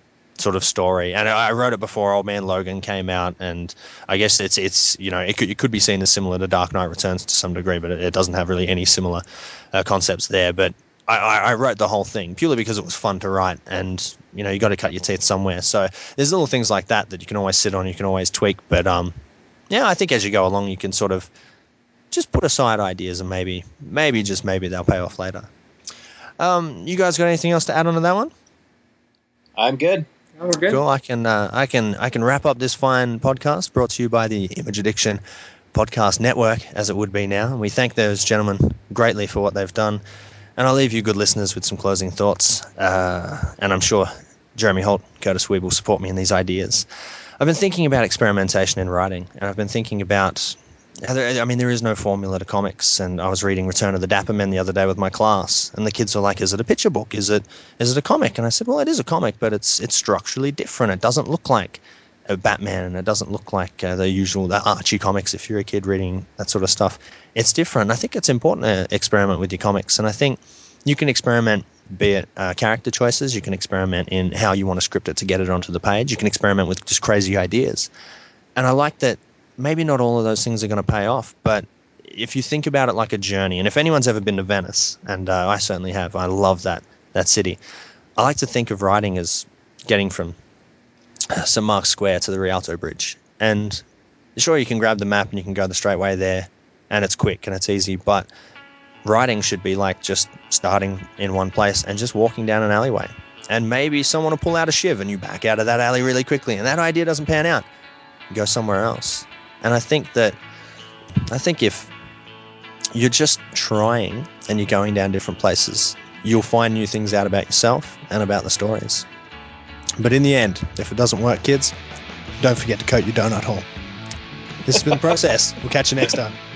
sort of story. And I wrote it before Old Man Logan came out, and I guess it's you know, it could be seen as similar to Dark Knight Returns to some degree, but it doesn't have really any similar concepts there. But I wrote the whole thing purely because it was fun to write, and you know, you got to cut your teeth somewhere. So there's little things like that you can always sit on, you can always tweak. But yeah, I think as you go along, you can sort of just put aside ideas, and maybe they'll pay off later. You guys got anything else to add on to that one? I'm good. Oh, we're good. Cool. I can wrap up this fine podcast brought to you by the Image Addiction Podcast Network, as it would be now. And we thank those gentlemen greatly for what they've done. And I'll leave you good listeners with some closing thoughts. And I'm sure Jeremy Holt, Curtis Weeb will support me in these ideas. I've been thinking about experimentation in writing, and I've been thinking about, I mean, there is no formula to comics, and I was reading Return of the Dapper Men the other day with my class, and the kids were like, is it a picture book? Is it a comic? And I said, well, it is a comic, but it's structurally different. It doesn't look like a Batman, and it doesn't look like the Archie comics if you're a kid reading that sort of stuff. It's different. I think it's important to experiment with your comics, and I think you can experiment, be it character choices, you can experiment in how you want to script it to get it onto the page, you can experiment with just crazy ideas. And I like that maybe not all of those things are going to pay off, but if you think about it like a journey, and if anyone's ever been to Venice, and I certainly have, I love that city. I like to think of writing as getting from St. Mark's Square to the Rialto Bridge. And sure, you can grab the map and you can go the straight way there, and it's quick and it's easy, but writing should be like just starting in one place and just walking down an alleyway. And maybe someone will pull out a shiv and you back out of that alley really quickly, and that idea doesn't pan out. You go somewhere else. And I think if you're just trying and you're going down different places, you'll find new things out about yourself and about the stories. But in the end, if it doesn't work, kids, don't forget to coat your donut hole. This has been The Process. We'll catch you next time.